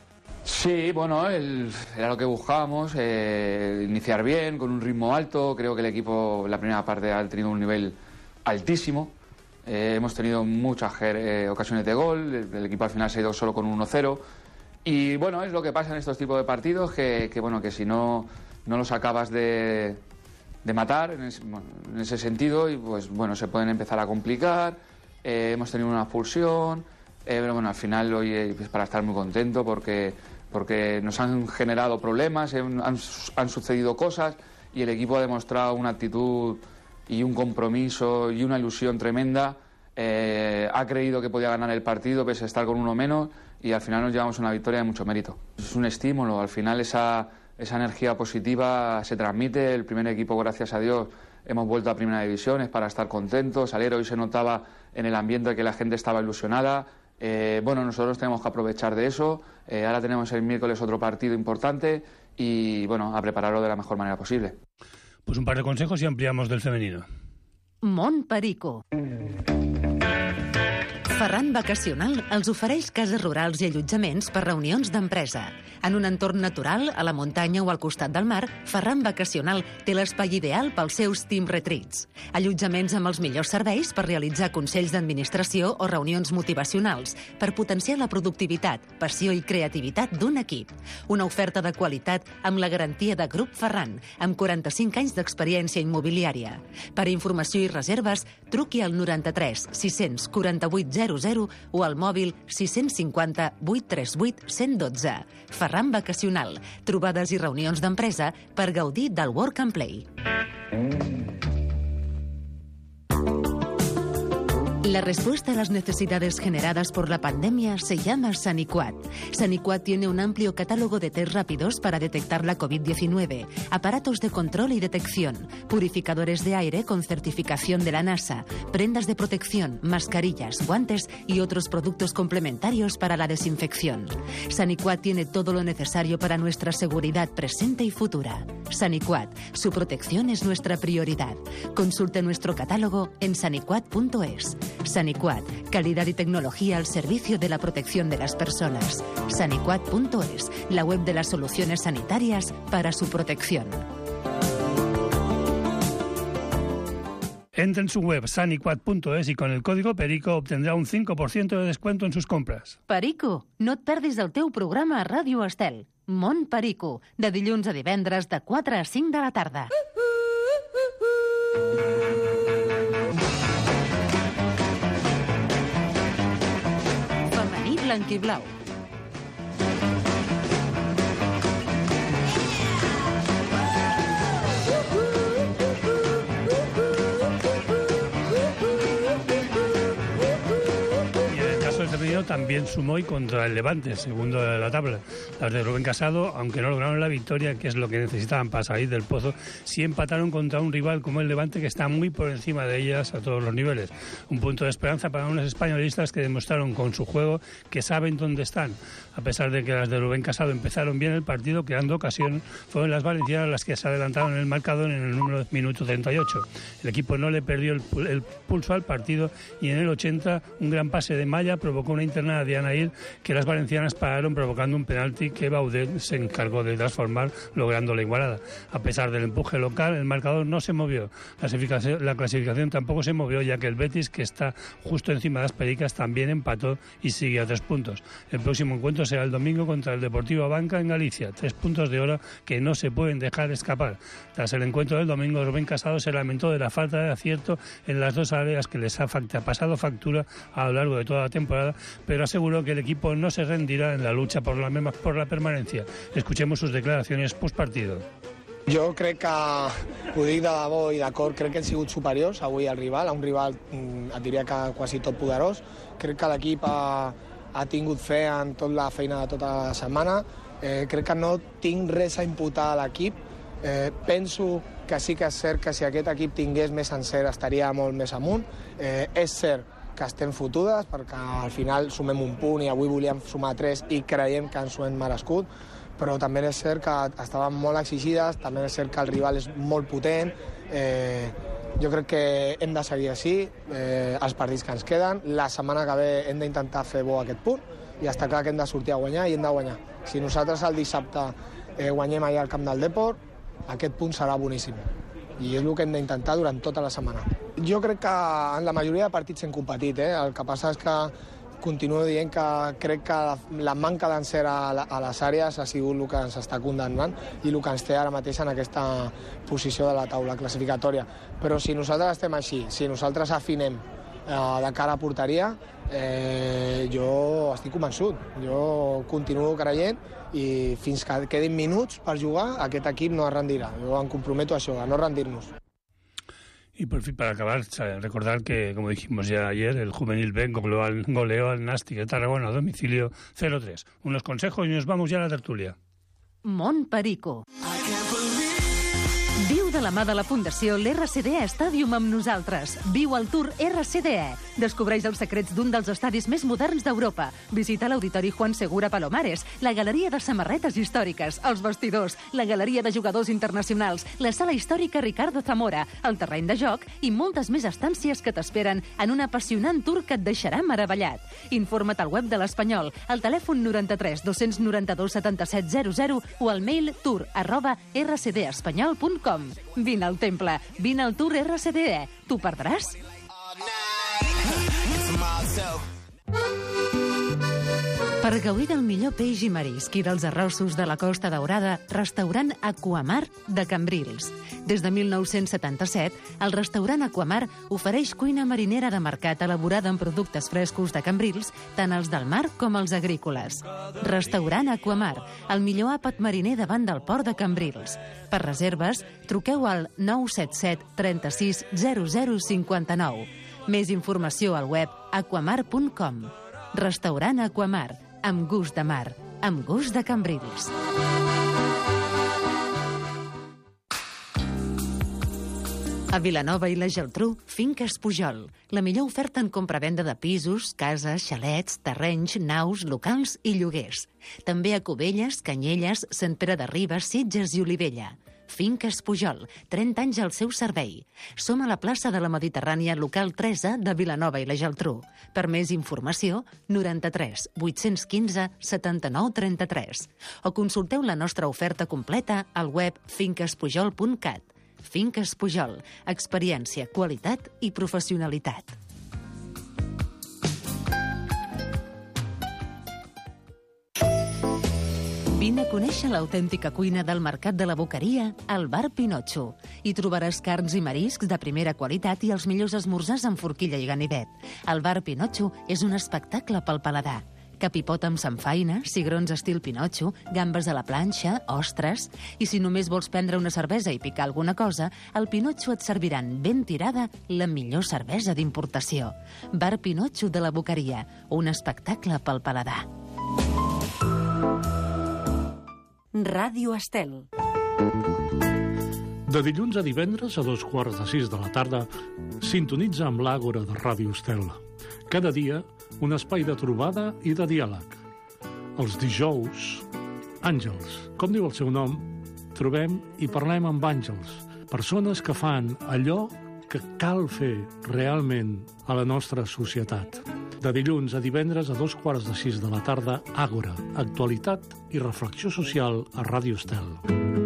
Sí, bueno, el, era lo que buscábamos, eh, iniciar bien, con un ritmo alto. Creo que el equipo en la primera parte ha tenido un nivel altísimo. Eh, hemos tenido muchas eh, ocasiones de gol, el, el equipo al final se ha ido solo con uno cero. Y bueno, es lo que pasa en estos tipos de partidos, que, que bueno, que si no, no los acabas de, de matar en, es, bueno, en ese sentido, y pues bueno, se pueden empezar a complicar. Eh, hemos tenido una expulsión, eh, pero bueno, al final hoy es pues, para estar muy contento porque, porque nos han generado problemas, eh, han, han sucedido cosas y el equipo ha demostrado una actitud y un compromiso y una ilusión tremenda. Eh, ha creído que podía ganar el partido pese a estar con uno menos y al final nos llevamos una victoria de mucho mérito. Es un estímulo, al final esa, esa energía positiva se transmite. El primer equipo, gracias a Dios, hemos vuelto a Primera División, es para estar contentos. Ayer hoy se notaba en el ambiente que la gente estaba ilusionada. Eh, bueno, nosotros tenemos que aprovechar de eso. Eh, ahora tenemos el miércoles otro partido importante y bueno, a prepararlo de la mejor manera posible. Pues un par de consejos y ampliamos del femenino. Mont Perico. Ferran Vacacional els ofereix cases rurals i allotjaments per reunions d'empresa. En un entorn natural, a la muntanya o al costat del mar, Ferran Vacacional té l'espai ideal pels seus team retreats. Allotjaments amb els millors serveis per realitzar consells d'administració o reunions motivacionals, per potenciar la productivitat, passió i creativitat d'un equip. Una oferta de qualitat amb la garantia de Grup Ferran, amb quaranta-cinc anys d'experiència immobiliària. Per informació i reserves, truqui al noranta-tres sis-cents quaranta-vuit zero zero o al mòbil sis cinquanta vuit trenta vuit cent dotze. Ferran Vacacional. Trobades i reunions d'empresa per gaudir del work and play. La respuesta a las necesidades generadas por la pandemia se llama Saniquat. Saniquat tiene un amplio catálogo de test rápidos para detectar la covid diecinueve, aparatos de control y detección, purificadores de aire con certificación de la NASA, prendas de protección, mascarillas, guantes y otros productos complementarios para la desinfección. Saniquat tiene todo lo necesario para nuestra seguridad presente y futura. Saniquat, su protección es nuestra prioridad. Consulte nuestro catálogo en saniquat punto es. Saniquat, calidad y tecnología al servicio de la protección de las personas. Saniquat punto es, la web de las soluciones sanitarias para su protección. Entre en su web saniquat punto es y con el código Perico obtendrá un cinco por ciento de descuento en sus compras. Perico, no et perdis el teu programa a Ràdio Estel. Mont Perico, de dilluns a divendres de quatre a cinc de la tarda. Femení blanc i blau. también sumó y contra el Levante, segundo de la tabla. Las de Rubén Casado, aunque no lograron la victoria, que es lo que necesitaban para salir del pozo, sí empataron contra un rival como el Levante, que está muy por encima de ellas a todos los niveles. Un punto de esperanza para unos españolistas que demostraron con su juego que saben dónde están. A pesar de que las de Rubén Casado empezaron bien el partido, creando ocasión, fueron las valencianas las que se adelantaron en el marcador en el número minuto treinta y ocho. El equipo no le perdió el, el pulso al partido y en el ochenta un gran pase de Maya provocó una interna de Anail que las valencianas pararon, provocando un penalti que Baudet se encargó de transformar, logrando la igualada. A pesar del empuje local, el marcador no se movió. La clasificación, la clasificación tampoco se movió, ya que el Betis, que está justo encima de las Pericas, también empató y sigue a tres puntos. El próximo encuentro será el domingo contra el Deportivo Abanca en Galicia. Tres puntos de oro que no se pueden dejar escapar. Tras el encuentro del domingo, Rubén Casado se lamentó de la falta de acierto en las dos áreas que les ha pasado factura a lo largo de toda la temporada, pero aseguró que el equipo no se rendirá en la lucha por la, por la permanencia. Escuchemos sus declaraciones postpartido. Jo crec que, ho dic de debò i d'acord, crec que hem sigut superiors avui al rival, a un rival, et diria que quasi tot poderós. Crec que l'equip ha, ha tingut fe en tota la feina de tota la setmana. Eh, crec que no tinc res a imputar a l'equip. Eh, penso que sí que és cert que si aquest equip tingués més encert estaria molt més amunt. Eh, és cert que estem fotudes perquè al final sumem un punt i avui volíem sumar tres i creiem que ens ho hem merescut, però també és cert que estaven molt exigides, també és cert que el rival és molt potent. Eh, jo crec que hem de seguir així, eh, els partits que ens queden. La setmana que ve hem d'intentar fer bo aquest punt i està clar que hem de sortir a guanyar i hem de guanyar. Si nosaltres el dissabte eh, guanyem allà al camp del Depor, aquest punt serà boníssim. I és el que hem d'intentar durant tota la setmana. Jo crec que en la majoria de partits hem competit, eh? El que passa és que continuo dient que crec que la, la manca d'encert a, a les àrees ha sigut el que ens està condemnant i el que ens té ara mateix en aquesta posició de la taula classificatòria. Però si nosaltres estem així, si nosaltres afinem eh, de cara a porteria, eh, jo estic convençut. Jo continuo creient i fins que quedin minuts per jugar, aquest equip no es rendirà. Jo em comprometo a això, a no rendir-nos. Y por fin, para acabar, recordar que, como dijimos ya ayer, el Juvenil B goleó al, goleó al Nàstic de Tarragona a domicilio cero tres. Unos consejos y nos vamos ya a la tertúlia. Mont Perico. Viu de la mà de la Fundació l'R C D E Stadium amb nosaltres. Viu el Tour R C D E. Descobreix els secrets d'un dels estadis més moderns d'Europa. Visita l'Auditori Juan Segura Palomares, la Galeria de Samarretes Històriques, els vestidors, la Galeria de Jugadors Internacionals, la Sala Històrica Ricardo Zamora, el terreny de joc i moltes més estàncies que t'esperen en un apassionant tour que et deixarà meravellat. Informa't al web de l'Espanyol, al telèfon noranta-tres dos noranta-dos setanta-set zero zero o al mail tour arroba r c d espanyol punt com. Vine al temple, vine al Tour R C D E. T'ho perdràs? Per gaudir del millor peix i marisc i dels arrossos de la Costa Daurada, restaurant Aquamar de Cambrils. Des de mil nou-cents setanta-set, el restaurant Aquamar ofereix cuina marinera de mercat elaborada amb productes frescos de Cambrils, tant els del mar com els agrícoles. Restaurant Aquamar, el millor àpat mariner davant del port de Cambrils. Per reserves, truqueu al nou set set trenta-sis zero zero cinquanta-nou. Més informació al web aquamar punt com. Restaurant Aquamar, amb gust de mar, amb gust de Cambrils. A Vilanova i la Geltrú, Finques Pujol. La millor oferta en compravenda de pisos, cases, xalets, terrenys, naus, locals i lloguers. També a Cubelles, Canyelles, Sant Pere de Ribes, Sitges i Olivella. Finques Pujol, trenta anys al seu servei. Som a la plaça de la Mediterrània, local tres A de Vilanova i la Geltrú. Per més informació, noranta-tres vuit-cents quinze setanta-nou trenta-tres. O consulteu la nostra oferta completa al web finques pujol punt cat. Finques Pujol, experiència, qualitat i professionalitat. Vine a conèixer l'autèntica cuina del Mercat de la Boqueria al Bar Pinotxo. Hi trobaràs carns i mariscs de primera qualitat i els millors esmorzars amb forquilla i ganivet. El Bar Pinotxo és un espectacle pel paladar. capipot amb samfaina, cigrons estil Pinotxo, gambes a la planxa, ostres... I si només vols prendre una cervesa i picar alguna cosa, al Pinotxo et serviran ben tirada la millor cervesa d'importació. Bar Pinotxo de la Boqueria, un espectacle pel paladar. Ràdio Estel. De dilluns a divendres a dos quarts de sis de la tarda, sintonitza amb l'Àgora de Ràdio Estel. Cada dia, un espai de trobada i de diàleg. Els dijous, àngels. Com diu el seu nom, trobem i parlem amb àngels, persones que fan allò que cal fer realment a la nostra societat. De dilluns a divendres a dos quarts de sis de la tarda, Àgora, actualitat i reflexió social a Ràdio Estel.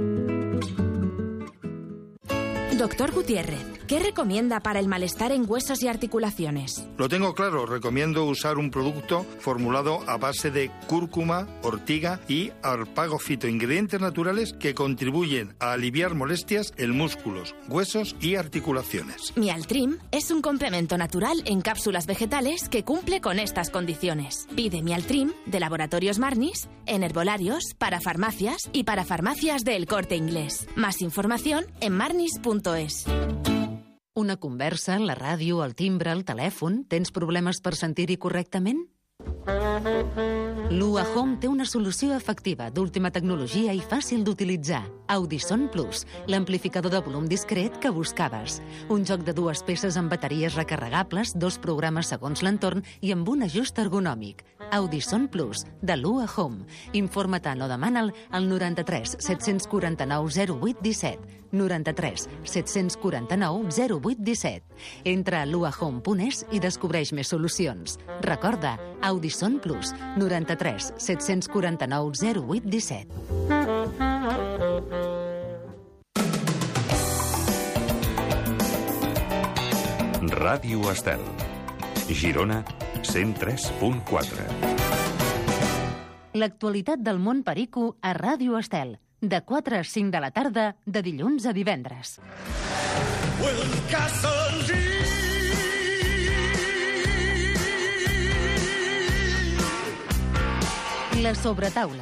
Doctor Gutiérrez, ¿qué recomienda para el malestar en huesos y articulaciones? Lo tengo claro, recomiendo usar un producto formulado a base de cúrcuma, ortiga y arpago fito, ingredientes naturales que contribuyen a aliviar molestias en músculos, huesos y articulaciones. Mialtrim es un complemento natural en cápsulas vegetales que cumple con estas condiciones. Pide Mialtrim de Laboratorios Marnis en herbolarios, para farmacias y para farmacias de El Corte Inglés. Más información en marnis punto es. Una conversa, la ràdio, el timbre, el telèfon... Tens problemes per sentir-hi correctament? Lua Home té una solució efectiva, d'última tecnologia i fàcil d'utilitzar. Audison Plus, l'amplificador de volum discret que buscaves. Un joc de dues peces amb bateries recarregables, dos programes segons l'entorn i amb un ajust ergonòmic. Audison Plus, de Lua Home. Informa-te'n o demana'l al noranta-tres set-cents quaranta-nou zero vuit disset. noranta-tres set-cents quaranta-nou zero vuit disset. Entra a lua home punt es i descobreix més solucions. Recorda, Audison Plus, noranta-tres set-cents quaranta-nou zero vuit disset. Ràdio Estel. Girona, cent tres punt quatre. L'actualitat del món perico a Ràdio Estel. De quatre a cinc de la tarda, de dilluns a divendres. La sobretaula.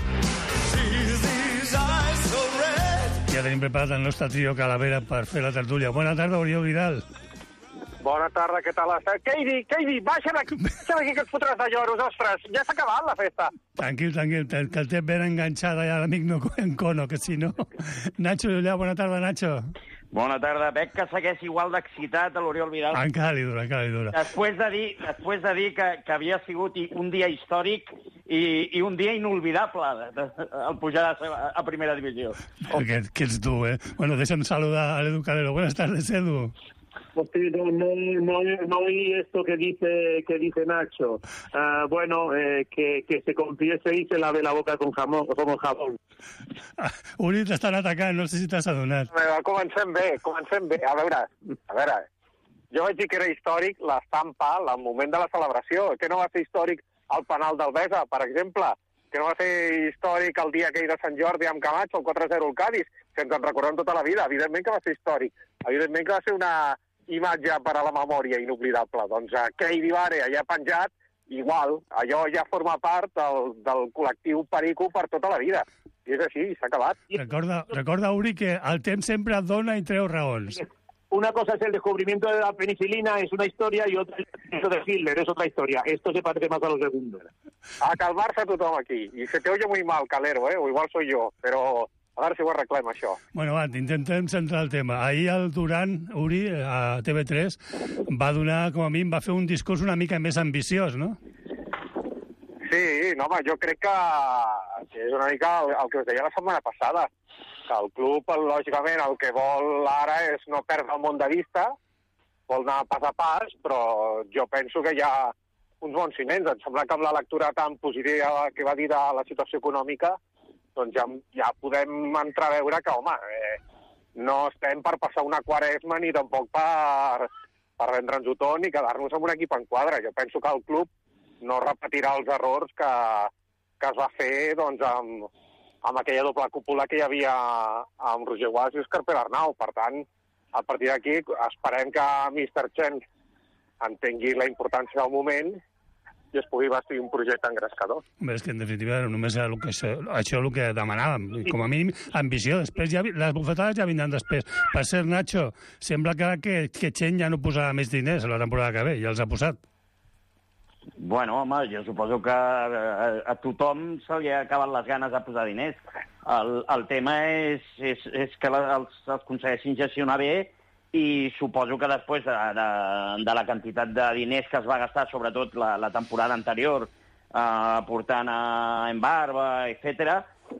Ja tenim preparat el nostre trio Calavera per fer la tertúlia. Bona tarda, Oriol Vidal. Bona tarda, què tal estàs? Keidi, Keidi, baixa d'aquí, baixa d'aquí que et fotràs de lloros, ostres, ja s'ha acabat la festa. Tranquil, tranquil, que el té ben enganxada ja l'amic no en cono, que si no... Nacho Llullà, bona tarda, Nacho. Bona tarda, veig que segueix igual d'excitat a l'Oriol Vidal. Encara li dura, encara li dura. Després de dir, després de dir que, que havia sigut un dia històric i, i un dia inolvidable al pujar a, a primera divisió. Oh. Que, que ets tu, eh? Bueno, deixa'm saludar a l'Edu Calero. Buenas tardes, Edu. No, no, no, no oí esto que dice que dice Nacho. Uh, bueno, eh, que, que se confiese y se lave la boca con jamón, con jabón. Ah, Uri, t'estan atacant, no sé si t'has adonat. Veure, comencem bé, comencem bé. A veure, a veure, jo vaig dir que era històric l'estampa al moment de la celebració, que no va ser històric el penal del Besa, per exemple, que no va ser històric el dia aquell de Sant Jordi amb Camacho, el quatre zero al Cádiz, que ens en recordem tota la vida. Evidentment que va ser històric. Evidentment que va ser una imatge per a la memòria inoblidable. Doncs uh, Keidi Vare allà penjat, igual, allò ja forma part del, del col·lectiu perico per tota la vida. I és així, s'ha acabat. Recorda, recorda, Uri, que el temps sempre et dona i treu raons. Una cosa es el descubrimiento de la penicilina, es una historia, y otra es de Hitler, es otra historia. Esto se parece más a lo segundo. A calmar-se tothom aquí. I se te oye muy mal, Calero, eh? O igual soy yo, però... A veure si ho arreglem, això. Bueno, va, intentem centrar el tema. Ahir el Duran, Uri, a T V tres, va donar, com a mínim, va fer un discurs una mica més ambiciós, no? Sí, no, home, jo crec que, que és una mica el, el que us deia la setmana passada, que el club, lògicament, el que vol ara és no perdre el món de vista, vol anar pas a pas, però jo penso que hi ha uns bons ciments. Em sembla que amb la lectura tan positiva que va dir de la situació econòmica, doncs ja, ja podem entrar a veure que, home, eh, no estem per passar una quaresma ni tampoc per, per vendre'ns-ho tot ni quedar-nos amb un equip en quadre. Jo penso que el club no repetirà els errors que, que es va fer doncs, amb, amb aquella doble cúpula que hi havia amb Roger Guas i Òscar Pere-Arnau. Per tant, a partir d'aquí esperem que míster Chen entengui la importància del moment i es pugui bastir un projecte engrescador. Bé, és que en definitiva només era el que, això el que demanàvem, com a mínim ambició. Després ja, les bufetades ja vindran després. Per ser Nacho, sembla que, que, que Chen ja no posarà més diners a la temporada que ve, ja els ha posat. Bueno, home, jo suposo que a, a tothom se li acaben les ganes de posar diners. El, el tema és, és, és que els, els aconsegueixin gestionar bé, i suposo que després de, de, de la quantitat de diners que es va gastar, sobretot la, la temporada anterior, eh, portant a Embarba, etcètera,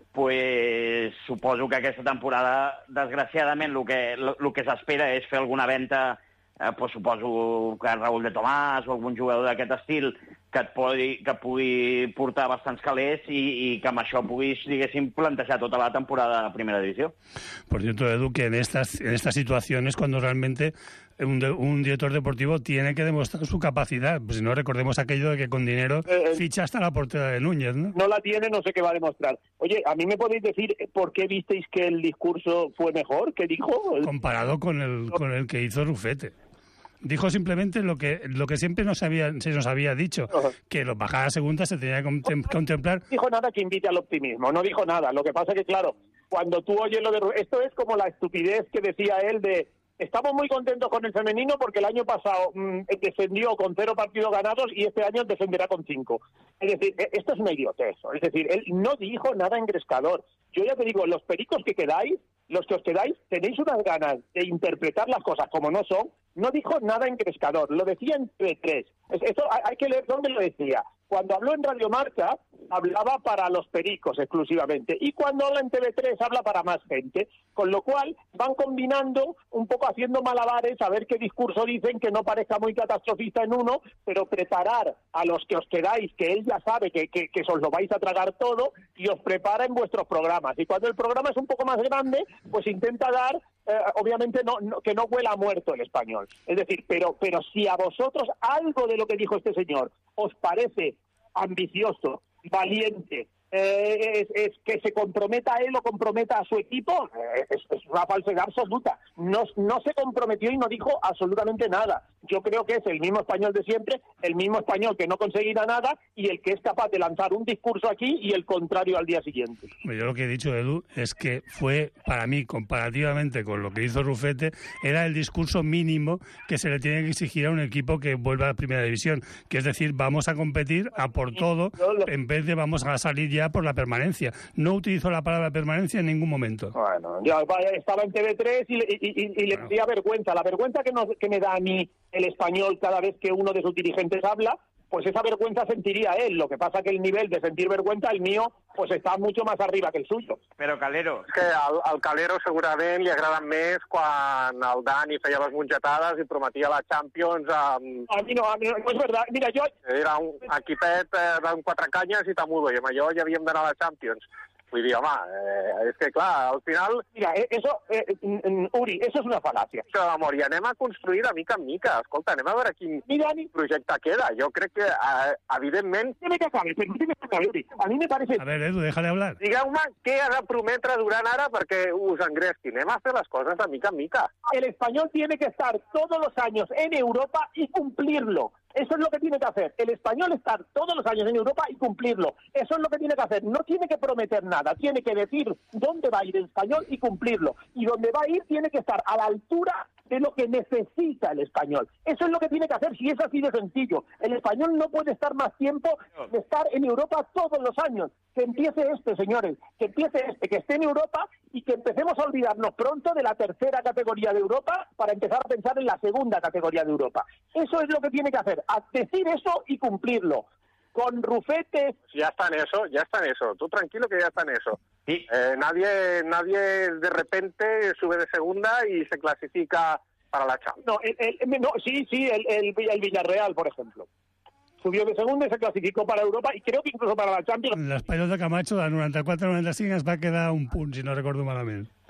pues, suposo que aquesta temporada, desgraciadament, el que, el que s'espera és fer alguna venda, eh, pues, suposo que Raúl de Tomàs o algun jugador d'aquest estil que et pugui, que pugui portar bastants calés i, i que amb això puguis, diguéssim, plantejar tota la temporada de primera divisió. Por cierto, Edu, que en estas, en estas situaciones cuando realmente un, de, un director deportivo tiene que demostrar su capacidad. Pues si no, recordemos aquello de que con dinero eh, ficha hasta la portera de Núñez, ¿no? No la tiene, no sé qué va a demostrar. Oye, ¿a mí me podéis decir por qué visteis que el discurso fue mejor? ¿Qué dijo? Comparado con el, con el que hizo Rufete. Dijo simplemente lo que lo que siempre nos había, se nos había dicho, que los bajar a segunda se tenía que contem- contemplar. No dijo nada que invite al optimismo, no dijo nada. Lo que pasa que, claro, cuando tú oyes lo de... Esto es como la estupidez que decía él de... Estamos muy contentos con el femenino porque el año pasado mmm, descendió con cero partidos ganados y este año descenderá con cinco. Es decir, esto es una idiotez. Es decir, él no dijo nada engrescador. Yo ya te digo, los pericos que quedáis, los que os quedáis, tenéis unas ganas de interpretar las cosas como no son. No dijo nada engrescador, lo decía en T V tres. Esto hay que leer dónde lo decía. Cuando habló en Radio Marca, hablaba para los pericos exclusivamente. Y cuando habla en T V tres, habla para más gente. Con lo cual, van combinando, un poco haciendo malabares, a ver qué discurso dicen, que no parezca muy catastrofista en uno, pero preparar a los que os quedáis, que él ya sabe que, que, que os lo vais a tragar todo, y os prepara en vuestros programas. Y cuando el programa es un poco más grande, pues intenta dar... Eh, obviamente no, no, que no huela a muerto el Español. Es decir, pero, pero si a vosotros algo de lo que dijo este señor os parece ambicioso, valiente, eh, es, es que se comprometa a él o comprometa a su equipo, eh, es, es una falsedad absoluta. No, no se comprometió y no dijo absolutamente nada. Yo creo que es el mismo español de siempre, el mismo español que no conseguirá nada y el que es capaz de lanzar un discurso aquí y el contrario al día siguiente. Yo lo que he dicho, Edu, es que fue, para mí, comparativamente con lo que hizo Rufete, era el discurso mínimo que se le tiene que exigir a un equipo que vuelva a la primera división, que es decir, vamos a competir a por todo, en vez de vamos a salir ya por la permanencia. No utilizó la palabra permanencia en ningún momento. Bueno, ya estaba en T V tres y, y, y, y le Bueno. decía vergüenza. La vergüenza que, nos, que me da a mí el español cada vez que uno de sus dirigentes habla, pues esa vergüenza sentiría él. Lo que pasa que el nivel de sentir vergüenza, el mío, pues està mucho más arriba que el suyo. Però, Calero... És que al, al Calero segurament li agraden més quan el Dani feia les mongetades i prometia la Champions amb... A mí no, a mí no, no es verdad. Mira, yo... Era un equipet eh, amb quatre canyes i t'amudo, i amb allò ja havíem d'anar a la Champions. Vull dir, home, eh, és que clar, al final... Mira, eso, eh, Uri, eso es una falacia. De memòria, anem a construir de mica en mica. Escolta, anem a veure quin Mira, Dani... projecte queda. Jo crec que, eh, evidentment... Dime que acabe, permíteme que acabe, Uri. A mí me parece... A ver, Edu, déjale hablar. Digueu-me què ha de prometre Duran ara perquè us engresquin. Anem a fer les coses de mica en mica. El español tiene que estar todos los años en Europa y cumplirlo. Eso es lo que tiene que hacer. El español estar todos los años en Europa y cumplirlo. Eso es lo que tiene que hacer. No tiene que prometer nada. Tiene que decir dónde va a ir el español y cumplirlo. Y donde va a ir tiene que estar a la altura de lo que necesita el español. Eso es lo que tiene que hacer, si es así de sencillo. El español no puede estar más tiempo de estar en Europa todos los años. Que empiece este, señores, que empiece este, que esté en Europa y que empecemos a olvidarnos pronto de la tercera categoría de Europa para empezar a pensar en la segunda categoría de Europa. Eso es lo que tiene que hacer, a decir eso y cumplirlo. Con Rufete... Ya está en eso, ya está en eso. Tú tranquilo que ya está en eso. Sí. Eh, nadie, nadie de repente sube de segunda y se clasifica para la Champions. No, el, el, no sí, sí, el, el, el Villarreal, por ejemplo. Subió de segunda y se clasificó para Europa y creo que incluso para la Champions. L'Español de Camacho, del noranta-quatre noranta-cinc, es va quedar un punt, si no recordo malament.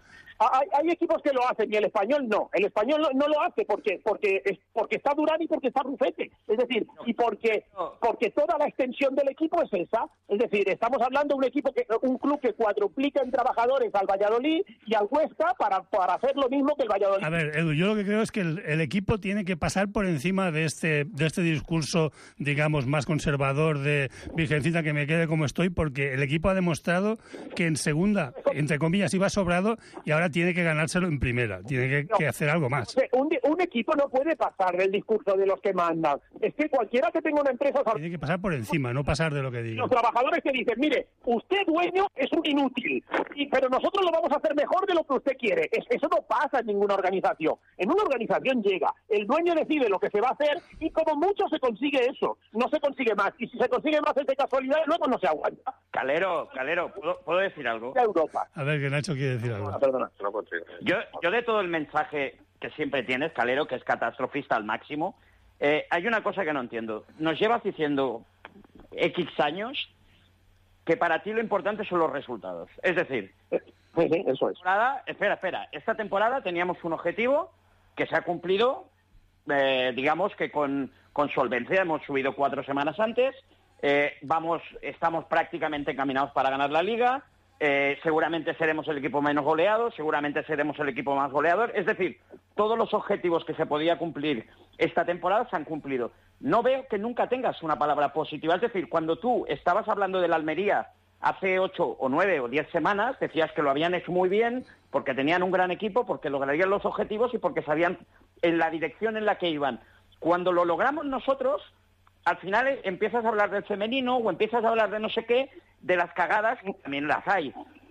hay, hay equipos que lo hacen y el Español no. El Español no, no lo hace porque porque es, porque está Durán y porque está Rufete. Es decir, y porque porque toda la extensión del equipo es esa. Es decir, estamos hablando de un equipo que un club que cuadruplica en trabajadores al Valladolid y al Huesca para, para hacer lo mismo que el Valladolid. A ver, Edu, yo lo que creo es que el, el equipo tiene que pasar por encima de este de este discurso, digamos, más conservador de Virgencita, que me quede como estoy, porque el equipo ha demostrado que en segunda, entre comillas, iba sobrado y ahora tiene que ganárselo en primera. Tiene que, no, que hacer algo más. Un, un equipo no puede pasar del discurso de los que mandan. Es que cualquiera que tenga una empresa... Tiene que pasar por encima, no pasar de lo que diga. Los trabajadores que dicen, mire, usted dueño es un inútil, y, pero nosotros lo vamos a hacer mejor de lo que usted quiere. Es, eso no pasa en ninguna organización. En una organización llega, el dueño decide lo que se va a hacer y como mucho se consigue eso. No se consigue más. Y si se consigue más es de casualidad y luego no se aguanta. Calero, Calero, ¿puedo, ¿puedo decir algo? Europa. A ver, que Nacho quiere decir algo. Ah, perdona. No consigo. Yo, yo de todo el mensaje que siempre tienes, Calero, que es catastrofista al máximo, eh, hay una cosa que no entiendo. Nos llevas diciendo X años que para ti lo importante son los resultados. Es decir, sí, sí, eso es. Temporada, espera, espera. Esta temporada teníamos un objetivo que se ha cumplido, eh, digamos que con, con solvencia. Hemos subido cuatro semanas antes, eh, vamos, estamos prácticamente encaminados para ganar la Liga. Eh, seguramente seremos el equipo menos goleado, seguramente seremos el equipo más goleador. Es decir, todos los objetivos que se podía cumplir esta temporada se han cumplido. No veo que nunca tengas una palabra positiva. Es decir, cuando tú estabas hablando de la Almería hace ocho o nueve o diez semanas, decías que lo habían hecho muy bien porque tenían un gran equipo, porque lograrían los objetivos y porque sabían en la dirección en la que iban. Cuando lo logramos nosotros, al final empiezas a hablar del femenino o empiezas a hablar de no sé qué, de las cagadas, que también las hay.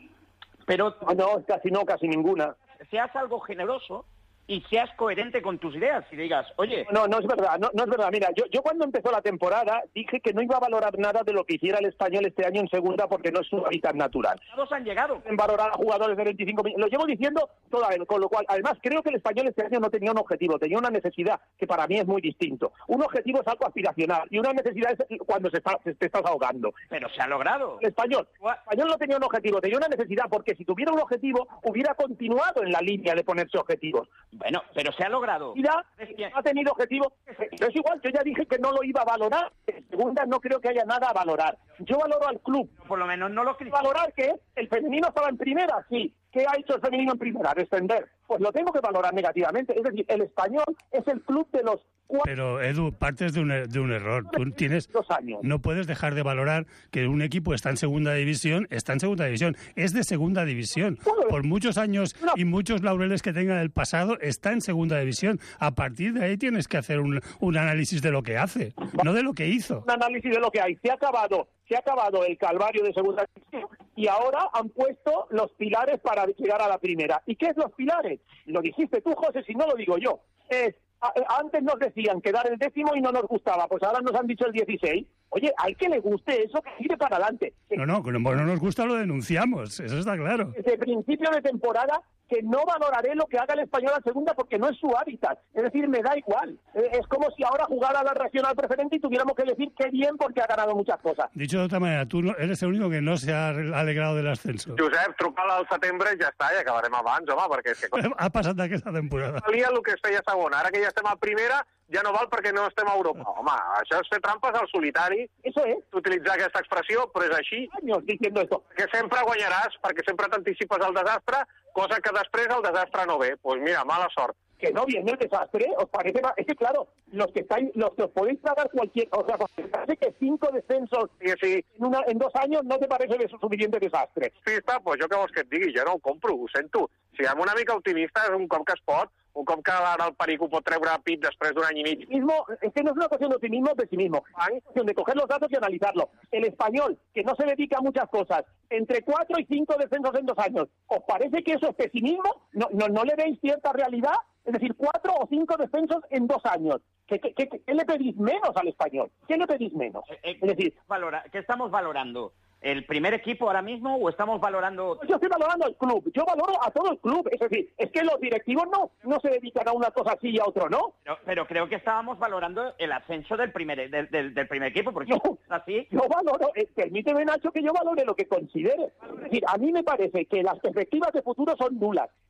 Pero no, casi no, casi ninguna. Seas algo generoso y seas coherente con tus ideas y digas, oye... No, no es verdad, no, no es verdad. Mira, yo, yo cuando empezó la temporada dije que no iba a valorar nada de lo que hiciera el Español este año en segunda porque no es su hábitat natural. Todos han llegado. En valorar a jugadores de veinticinco minutos. Lo llevo diciendo toda vez, con lo cual, además, creo que el Español este año no tenía un objetivo, tenía una necesidad que para mí es muy distinto. Un objetivo es algo aspiracional y una necesidad es cuando se está, se, te estás ahogando. Pero se ha logrado. El Español, el Español no tenía un objetivo, tenía una necesidad porque si tuviera un objetivo hubiera continuado en la línea de ponerse objetivos. Bueno, pero se ha logrado. Mira, ha tenido objetivo. Pero es igual, yo ya dije que no lo iba a valorar. En segunda no creo que haya nada a valorar. Yo valoro al club. Por lo menos no lo critico. ¿Valorar qué? ¿El femenino estaba en primera? Sí. ¿Qué ha hecho el femenino en primera? Descender. Pues lo tengo que valorar negativamente. Es decir, el Español es el club de los cuatro... Pero, Edu, partes de un, de un error. Tú tienes... Dos años. No puedes dejar de valorar que un equipo está en segunda división, está en segunda división. Es de segunda división. Por muchos años no. y muchos laureles que tenga en el pasado, está en segunda división. A partir de ahí tienes que hacer un, un análisis de lo que hace, no de lo que hizo. Un análisis de lo que hay. Se ha acabado, se ha acabado el calvario de segunda división y ahora han puesto los pilares para llegar a la primera. ¿Y qué es los pilares? Lo dijiste tú, José, si no lo digo yo. Es, a, antes nos decían quedar el décimo y no nos gustaba, pues ahora nos han dicho el dieciséis. Oye, al que le guste eso, que sigue para adelante. No, no, como no nos gusta lo denunciamos, eso está claro. Desde principio de temporada que no valoraré lo que haga el Español a segunda porque no es su hábitat. Es decir, me da igual. Es como si ahora jugara la regional preferente y tuviéramos que decir qué bien porque ha ganado muchas cosas. Dicho de otra manera, tú no, eres el único que no se ha alegrado del ascenso. Josep, truca'l al setembre i ja està, i acabarem abans, home, perquè... És que... Ha passat aquesta temporada. Valia el que es feia segona, ara que ja estem a primera, ja no val perquè no estem a Europa. Home, això és fer trampes al solitari. Eso es. Utilitzar aquesta expressió, però és així. Años diciendo esto. Que sempre guanyaràs, perquè sempre t'anticipes al desastre, cosa que després el desastre no ve. Pues mira, mala sort. Que no viene el desastre, ¿os parece? Es que claro, los que estáis, los que os podéis tragar cualquier, o sea, parece que cinco descensos sí, sí. En, una, en dos años no te parece de suficiente desastre. Sí, està, pues jo què vols que et digui? Jo no ho compro, ho sento. Si amb una mica optimista és un cop que es pot, un cop que ara el Perico pot treure pit després d'un any i mig. Mismo, es que no es una cuestión de optimismo o pesimismo, es cuestión de coger los datos y analizarlo. El Español, que no se dedica a muchas cosas, entre cuatro y cinco descensos en dos años, ¿os parece que eso es pesimismo? ¿No, no, no le veis cierta realidad? Es decir, cuatro o cinco descensos en dos años. ¿Qué, qué, qué, qué le pedís menos al Español? ¿Qué le pedís menos? Eh, es decir, valora, ¿qué estamos valorando? ¿El primer equipo ahora mismo o estamos valorando...? Yo estoy valorando al club, yo valoro a todo el club. Es decir, es que los directivos no, no se dedican a una cosa así y a otro no. Pero, pero creo que estábamos valorando el ascenso del primer del, del, del primer equipo, porque no, así... Yo valoro, eh, permíteme, Nacho, que yo valore lo que considere. Es decir, a mí me parece que las perspectivas de futuro son nulas.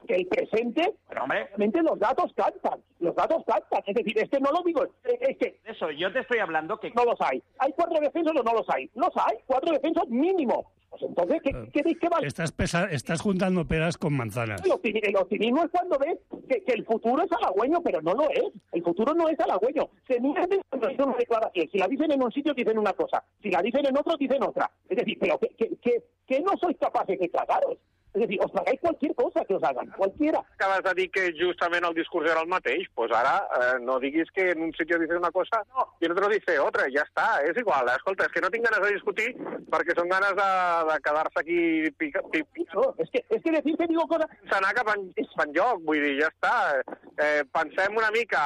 que el presente, pero hombre, realmente los datos cantan, los datos cantan. Es decir, es que no lo digo, es que... Eso, yo te estoy hablando que... No los hay. ¿Hay cuatro defensas o no los hay? Los hay, cuatro defensas mínimo. Pues entonces, ¿qué, ¿qué, qué, qué vale? Estás, pesa, estás juntando peras con manzanas. El optimismo, el optimismo es cuando ves que, que el futuro es halagüeño, pero no lo es. El futuro no es halagüeño. Se miente cuando dicen una declaración. Si la dicen en un sitio, dicen una cosa. Si la dicen en otro, dicen otra. Es decir, pero que, que, que, que no sois capaces de trataros. És a dir, os tragueu qualsevol cosa que us hagan, qualquiera. Acabes de dir que justament el discurs era el mateix, doncs pues ara eh, no diguis que en un sitio dices una cosa no, i en otro dice otra, ja està, és igual. Escolta, és que no tinc ganes de discutir perquè són ganes de, de quedar-se aquí pica, pica, pica. No, és que, és que decir que digo cosas... Sense anar cap, en, cap enlloc, vull dir, ja està. Eh, pensem una mica,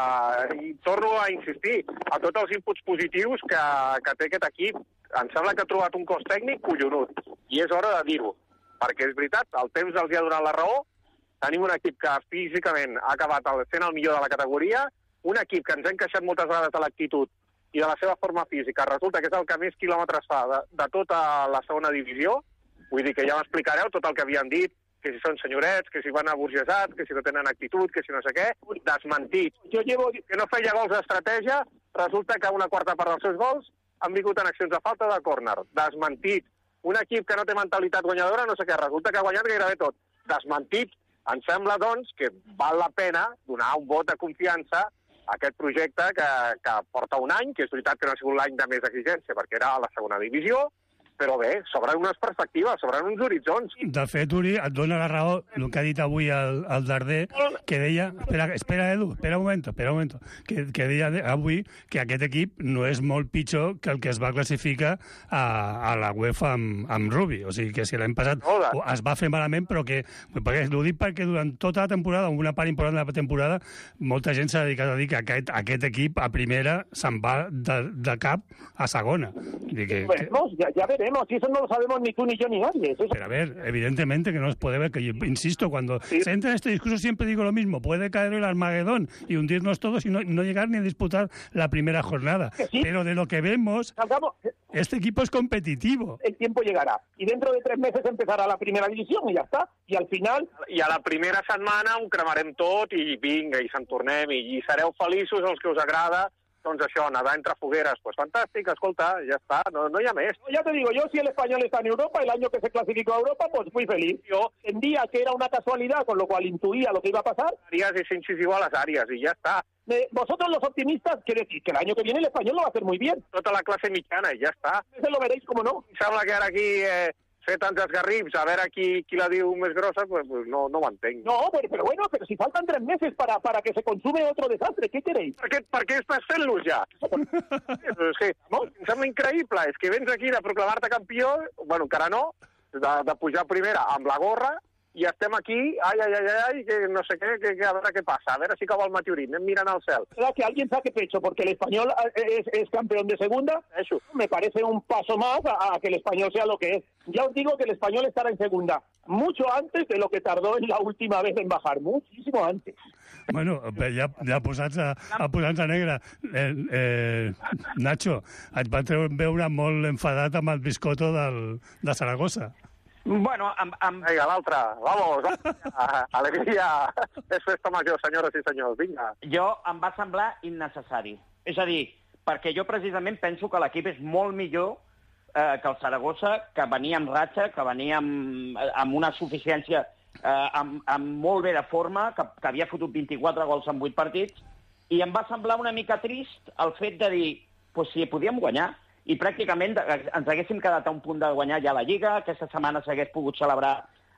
i torno a insistir, a tots els inputs positius que, que té aquest equip. Em sembla que ha trobat un cos tècnic collonut, i és hora de dir-ho. Perquè és veritat, el temps els ha donat la raó, tenim un equip que físicament ha acabat sent el millor de la categoria, un equip que ens ha encaixat moltes vegades de l'actitud i de la seva forma física, resulta que és el que més quilòmetres fa de, de tota la segona divisió, vull dir que ja m'explicareu tot el que havien dit, que si són senyorets, que si van aburgesats, que si no tenen actitud, que si no sé què, desmentit. Jo llevo... Que no feia gols d'estratègia, resulta que una quarta part dels seus gols han vingut en accions de falta de córner, desmentit. Un equip que no té mentalitat guanyadora, no sé què, resulta que ha guanyat gairebé tot. Desmentit. Em sembla, doncs, que val la pena donar un vot de confiança a aquest projecte que, que porta un any, que és veritat que no ha sigut l'any de més exigència, perquè era a la segona divisió, però bé, s'obren unes perspectives, s'obren uns horitzons. De fet, Uri, et dona la raó el que ha dit avui el, el Darder, que deia... Espera, espera, Edu, espera un moment, espera un moment. Que, que deia avui que aquest equip no és molt pitjor que el que es va classificar a, a la UEFA amb, amb Rubi. O sigui, que si l'any passat no, es va fer malament, però que... Perquè, ho dic perquè durant tota la temporada, una part important de la temporada, molta gent s'ha dedicat a dir que aquest, aquest equip a primera se'n va de, de cap a segona. Dir que, bueno, que... ja, ja verem. Si eso no lo sabemos ni tú ni yo ni nadie. Eso... Pero a ver, evidentemente que no se puede ver, que yo insisto, cuando sí. se entra en este discurso siempre digo lo mismo, puede caer el Armagedón y hundirnos todos y no, no llegar ni a disputar la primera jornada. ¿Sí? Pero de lo que vemos, Salgamos. este equipo es competitivo. El tiempo llegará y dentro de tres meses empezará la primera división y ya está. Y al final... I a la primera setmana ho cremarem tot i vinga, i se'n tornem i, i sereu feliços els que us agrada. Doncs això, nadar entre fogueras, pues fantàstic, escolta, ya está, no, no hi ha més. Ya te digo, yo si el español está en Europa, el año que se clasificó a Europa, pues muy feliz. Yo entendía que era una casualidad, con lo cual intuía lo que iba a pasar. Àrees i incisivo a les àrees, i ja està. Eh, vosotros los optimistas, quiere decir que el año que viene el español lo va a hacer muy bien. Tota la clase mitjana, i ja està. Ese lo veréis, como no. Em sembla que ara aquí... Eh... fer tants esgarrips, a veure qui, qui la diu més grossa, pues, pues no, no ho entenc. No, pero, pero bueno, pero si faltan tres meses para, para que se consume otro desastre, ¿qué queréis? Per què, per què estàs fent-los ja? És que, no, em sembla increïble, és que vens aquí de proclamar-te campió, bueno, encara no, de, de pujar primera amb la gorra, i estem aquí, ai, ai, ai, ai, que no sé què, que, que a veure què passa, a veure si cau el meteorit, anem mirant al cel. ¿Será que alguien saque pecho porque el español es, es campeón de segunda? Eso. Me parece un paso más a, a que el español sea lo que es. Ya os digo que el español estará en segunda, mucho antes de lo que tardó en la última vez en bajar, muchísimo antes. Bueno, ja, ja posats a, a posar-nos a negre. Eh, eh, Nacho, et va veure molt enfadat amb el biscotto del, de Saragossa. Bueno, amb... amb... Vinga, l'altre, vamos, alegria, és festa major, senyores i senyors, vinga. Jo em va semblar innecessari. És a dir, perquè jo precisament penso que l'equip és molt millor eh, que el Saragossa, que venia amb ratxa, que venia amb, amb una suficiència, eh, amb, amb molt bé de forma, que, que havia fotut vint-i-quatre gols en vuit partits, i em va semblar una mica trist el fet de dir, pues, si podíem guanyar, i pràcticament ens haguéssim quedat a un punt de guanyar ja la Lliga, aquesta setmana s'hagués pogut celebrar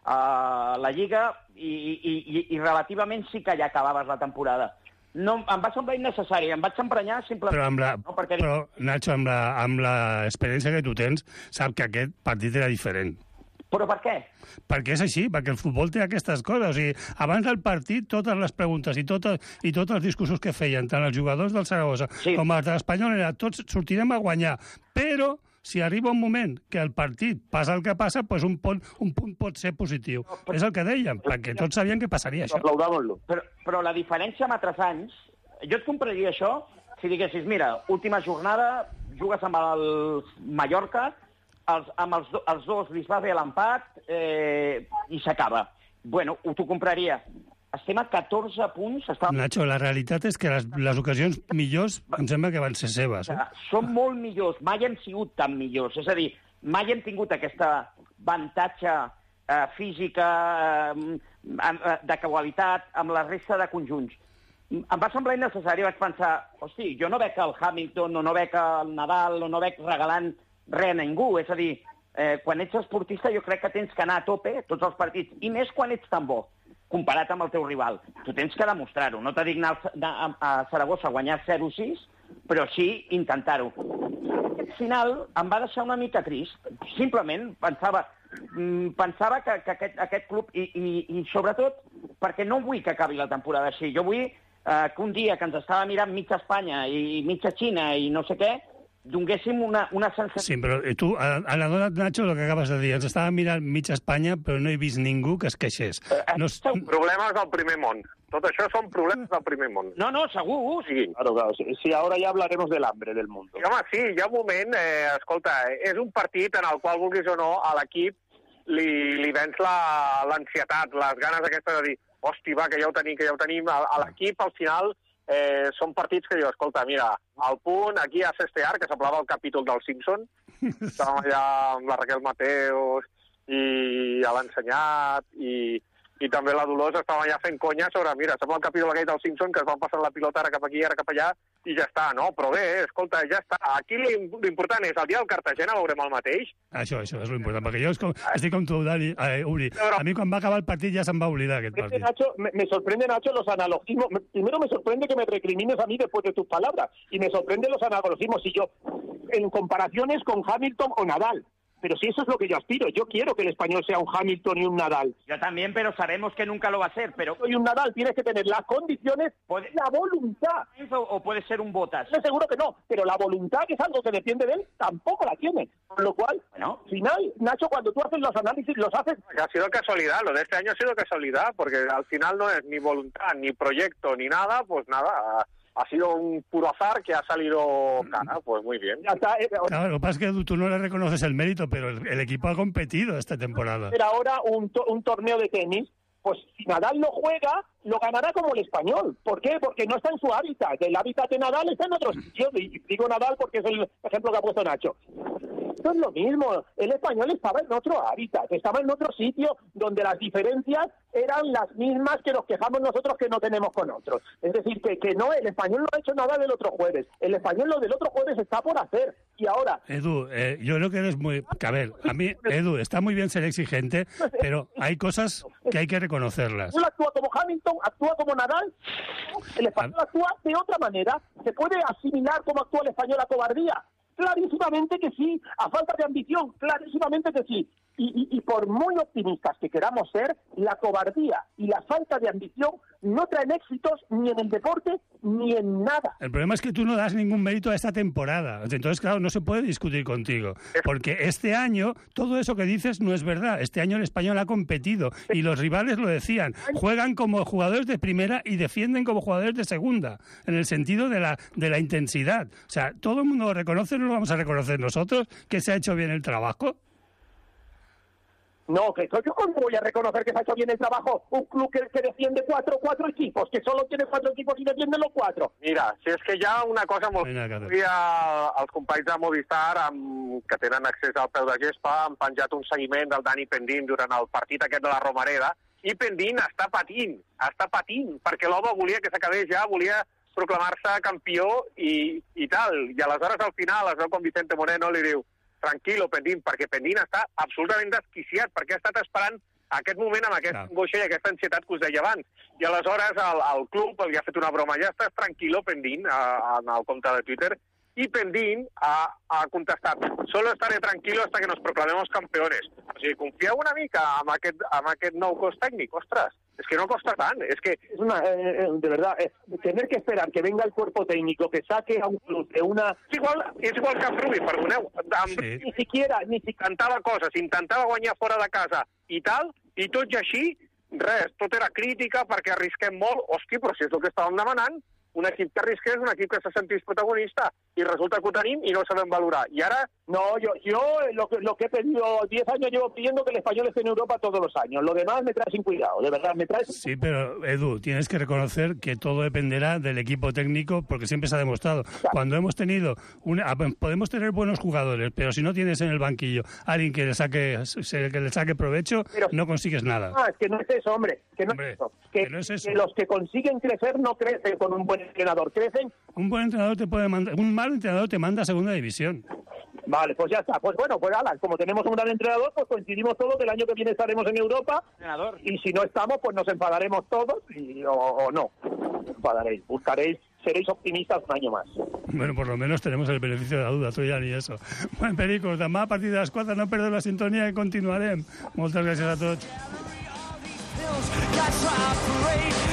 uh, la Lliga i, i, i, i relativament sí que ja acabaves la temporada. No, em va semblar innecessari, em vaig emprenyar simplement... Però, amb la, no, perquè... però Nacho, amb la, amb l'experiència que tu tens, sap que aquest partit era diferent. Però per què? Perquè és així, perquè el futbol té aquestes coses. O sigui, abans del partit, totes les preguntes i, totes, i tots els discursos que feien, tant els jugadors del Saragossa sí. com els de l'Espanyol, era tots sortirem a guanyar. Però, si arriba un moment que el partit passa el que passa, doncs un, punt, un punt pot ser positiu. No, però... És el que dèiem, perquè tots sabien que passaria això. Però, però la diferència amb altres anys, jo et compraria això si diguessis, mira, última jornada, jugues amb el Mallorca, els, amb els, do, els dos li va bé l'empat eh, i s'acaba. bueno, t'ho compraria. Estem a catorze punts. Estem... Nacho, la realitat és que les, les ocasions millors em sembla que van ser seves. Eh? Són molt millors, mai hem sigut tan millors. És a dir, mai hem tingut aquesta avantatge eh, física, eh, de qualitat, amb la resta de conjunts. Em va semblar innecessari, vaig pensar, hosti, jo no veig el Hamilton, o no veig el Nadal, o no veig regalant res a ningú. És a dir, eh, quan ets esportista jo crec que tens que anar a tope tots els partits, i més quan ets tan bo, comparat amb el teu rival. Tu tens que demostrar-ho. No t'ha dit anar a Saragossa a guanyar zero sis, però sí intentar-ho. Aquest final em va deixar una mica trist. Simplement pensava, pensava que, que aquest, aquest club, i, i, i sobretot perquè no vull que acabi la temporada així. Jo vull eh, que un dia que ens estava mirant mitja Espanya i mitja Xina i no sé què, donéssim una, una sensació... Sí, però tu, a, a la dona, Nacho, el que acabes de dir, ens estava mirant mitja Espanya, però no he vist ningú que es queixés. No es... Problemes del primer món. Tot això són problemes del primer món. No, no, segur. Sí, claro, claro. Sí, sí, ahora ya hablaremos del hambre del mundo. I, home, sí, hi ha un moment, eh, escolta, és un partit en el qual, vulguis o no, a l'equip li, li venç l'ansietat, les ganes aquestes de dir, hosti, va, que ja ho tenim, que ja ho tenim. A, a l'equip, al final... Eh, són partits que diu, escolta, mira, al punt, aquí a Cestear, que semblava el capítol del Simpson, estàvem allà amb la Raquel Mateos i a l'Ensenyat i, i també la Dolors estava allà fent conya sobre, mira, sembla el capítol aquell del Simpson que es van passant la pilota ara cap aquí, ara cap allà, i ja està, no? Però bé, escolta, ja està. Aquí l'important és, el dia del Cartagena veurem el mateix. Això, això és l'important, perquè jo com, estic com tu, Dani, eh, Uri. A mi quan va acabar el partit ja se'n va oblidar aquest partit. Nacho, me, me sorprende, Nacho, los analogismos. Primero me sorprende que me recrimines a mí después de tus palabras, y me sorprende los analogismos. Si yo, en comparaciones con Hamilton o Nadal, pero si eso es lo que yo aspiro. Yo quiero que el español sea un Hamilton y un Nadal. Yo también, pero sabemos que nunca lo va a ser. Pero y un Nadal tienes que tener las condiciones, ¿Puede... la voluntad. O puede ser un Bottas. Yo seguro que no, pero la voluntad, que es algo que depende de él, tampoco la tiene. Con lo cual, bueno, al final, Nacho, cuando tú haces los análisis, los haces... Ha sido casualidad, lo de este año ha sido casualidad, porque al final no es ni voluntad, ni proyecto, ni nada, pues nada... Ha sido un puro azar que ha salido cara, pues muy bien. Ya está, eh, claro, lo que pasa es que tú no le reconoces el mérito, pero el, el equipo ha competido esta temporada. Pero ahora un, to un torneo de tenis, pues si Nadal lo juega, lo ganará como el español. ¿Por qué? Porque no está en su hábitat. El hábitat de Nadal está en otros sitios. Y digo Nadal porque es el ejemplo que ha puesto Nacho. Esto es lo mismo. El español estaba en otro hábitat, estaba en otro sitio donde las diferencias eran las mismas que nos quejamos nosotros que no tenemos con otros. Es decir, que, que no, el español no ha hecho nada del otro jueves. El español lo del otro jueves está por hacer. Y ahora... Edu, eh, yo creo que eres muy... A ver, a mí, Edu, está muy bien ser exigente, pero hay cosas que hay que reconocerlas. Él actúa como Hamilton, actúa como Nadal. El español actúa de otra manera. ¿Se puede asimilar cómo actúa el español a cobardía? Clarísimamente que sí. A falta de ambición, clarísimamente que sí. Y, y, y por muy optimistas que queramos ser, la cobardía y la falta de ambición no traen éxitos ni en el deporte ni en nada. El problema es que tú no das ningún mérito a esta temporada. Entonces, claro, no se puede discutir contigo. Porque este año, todo eso que dices no es verdad. Este año el español ha competido y los rivales lo decían. Juegan como jugadores de primera y defienden como jugadores de segunda, en el sentido de la, de la intensidad. O sea, todo el mundo lo reconoce, no lo vamos a reconocer nosotros, que se ha hecho bien el trabajo. No, que yo cómo voy a reconocer que se ha hecho bien el trabajo un club que, que defiende cuatro, cuatro equipos, que solo tiene cuatro equipos y defienden los cuatro. Mira, si és que hi ha una cosa molt... Avui els companys de Movistar, amb, que tenen accés al peu de gespa, han penjat un seguiment del Dani Pendín durant el partit aquest de la Romareda, i Pendín està patint, està patint, perquè l'home volia que s'acabés ja, volia proclamar-se campió i, i tal. I aleshores al final es veu com Vicente Moreno li diu tranquilo, Pendín, perquè Pendín està absolutament desquiciat, perquè ha estat esperant aquest moment amb aquesta angoixa i aquesta ansietat que us deia abans. I aleshores el, el club li ha fet una broma. Ja estàs tranquilo, Pendín, en el compte de Twitter, i Pendín ha, ha contestat solo estaré tranquilo hasta que nos proclamemos campeones. O sigui, confieu una mica en aquest, en aquest nou cos tècnic, ostres. Es que no costa tan, es que... Es una, eh, de verdad, eh, tener que esperar que venga el cuerpo técnico, que saque a un club de una... És igual, és igual que Rubi, perdoneu. Amb... Sí. Ni siquiera, ni si... Intentava coses, intentava guanyar fora de casa i tal, i tot i així, res, tot era crítica perquè arrisquem molt. Hosti, però si és el que estàvem demanant, un equip que arrisqués, un equip que se sentís protagonista, y resulta que ho tenim i no sabem valorar. Y ahora... No, yo, yo lo, que, lo que he pedido, diez años llevo pidiendo que el español esté en Europa todos los años. Lo demás me trae sin cuidado, de verdad, me trae... Sí, pero Edu, tienes que reconocer que todo dependerá del equipo técnico, porque siempre se ha demostrado. Claro. Cuando hemos tenido... Una, podemos tener buenos jugadores, pero si no tienes en el banquillo a alguien que le saque, que le saque provecho, pero, no consigues nada. Ah, es que no es eso, hombre. Que no, hombre, es, eso. Que, que no es eso. Que los que consiguen crecer no crecen con un buen entrenador, crecen... Un buen entrenador te puede mandar... Un mal entrenador te manda a segunda división. Vale, pues ya está. Pues bueno, pues Alan, como tenemos un gran entrenador, pues coincidimos todos que el año que viene estaremos en Europa. Entrenador. Y si no estamos, pues nos enfadaremos todos y, o, o no. Nos enfadaréis. Buscaréis, seréis optimistas un año más. Bueno, por lo menos tenemos el beneficio de la duda, tú ya ni eso. Bueno, Pericos, demà a partir de les quatre no perdeu la sintonia i continuarem. Moltes gràcies a tots.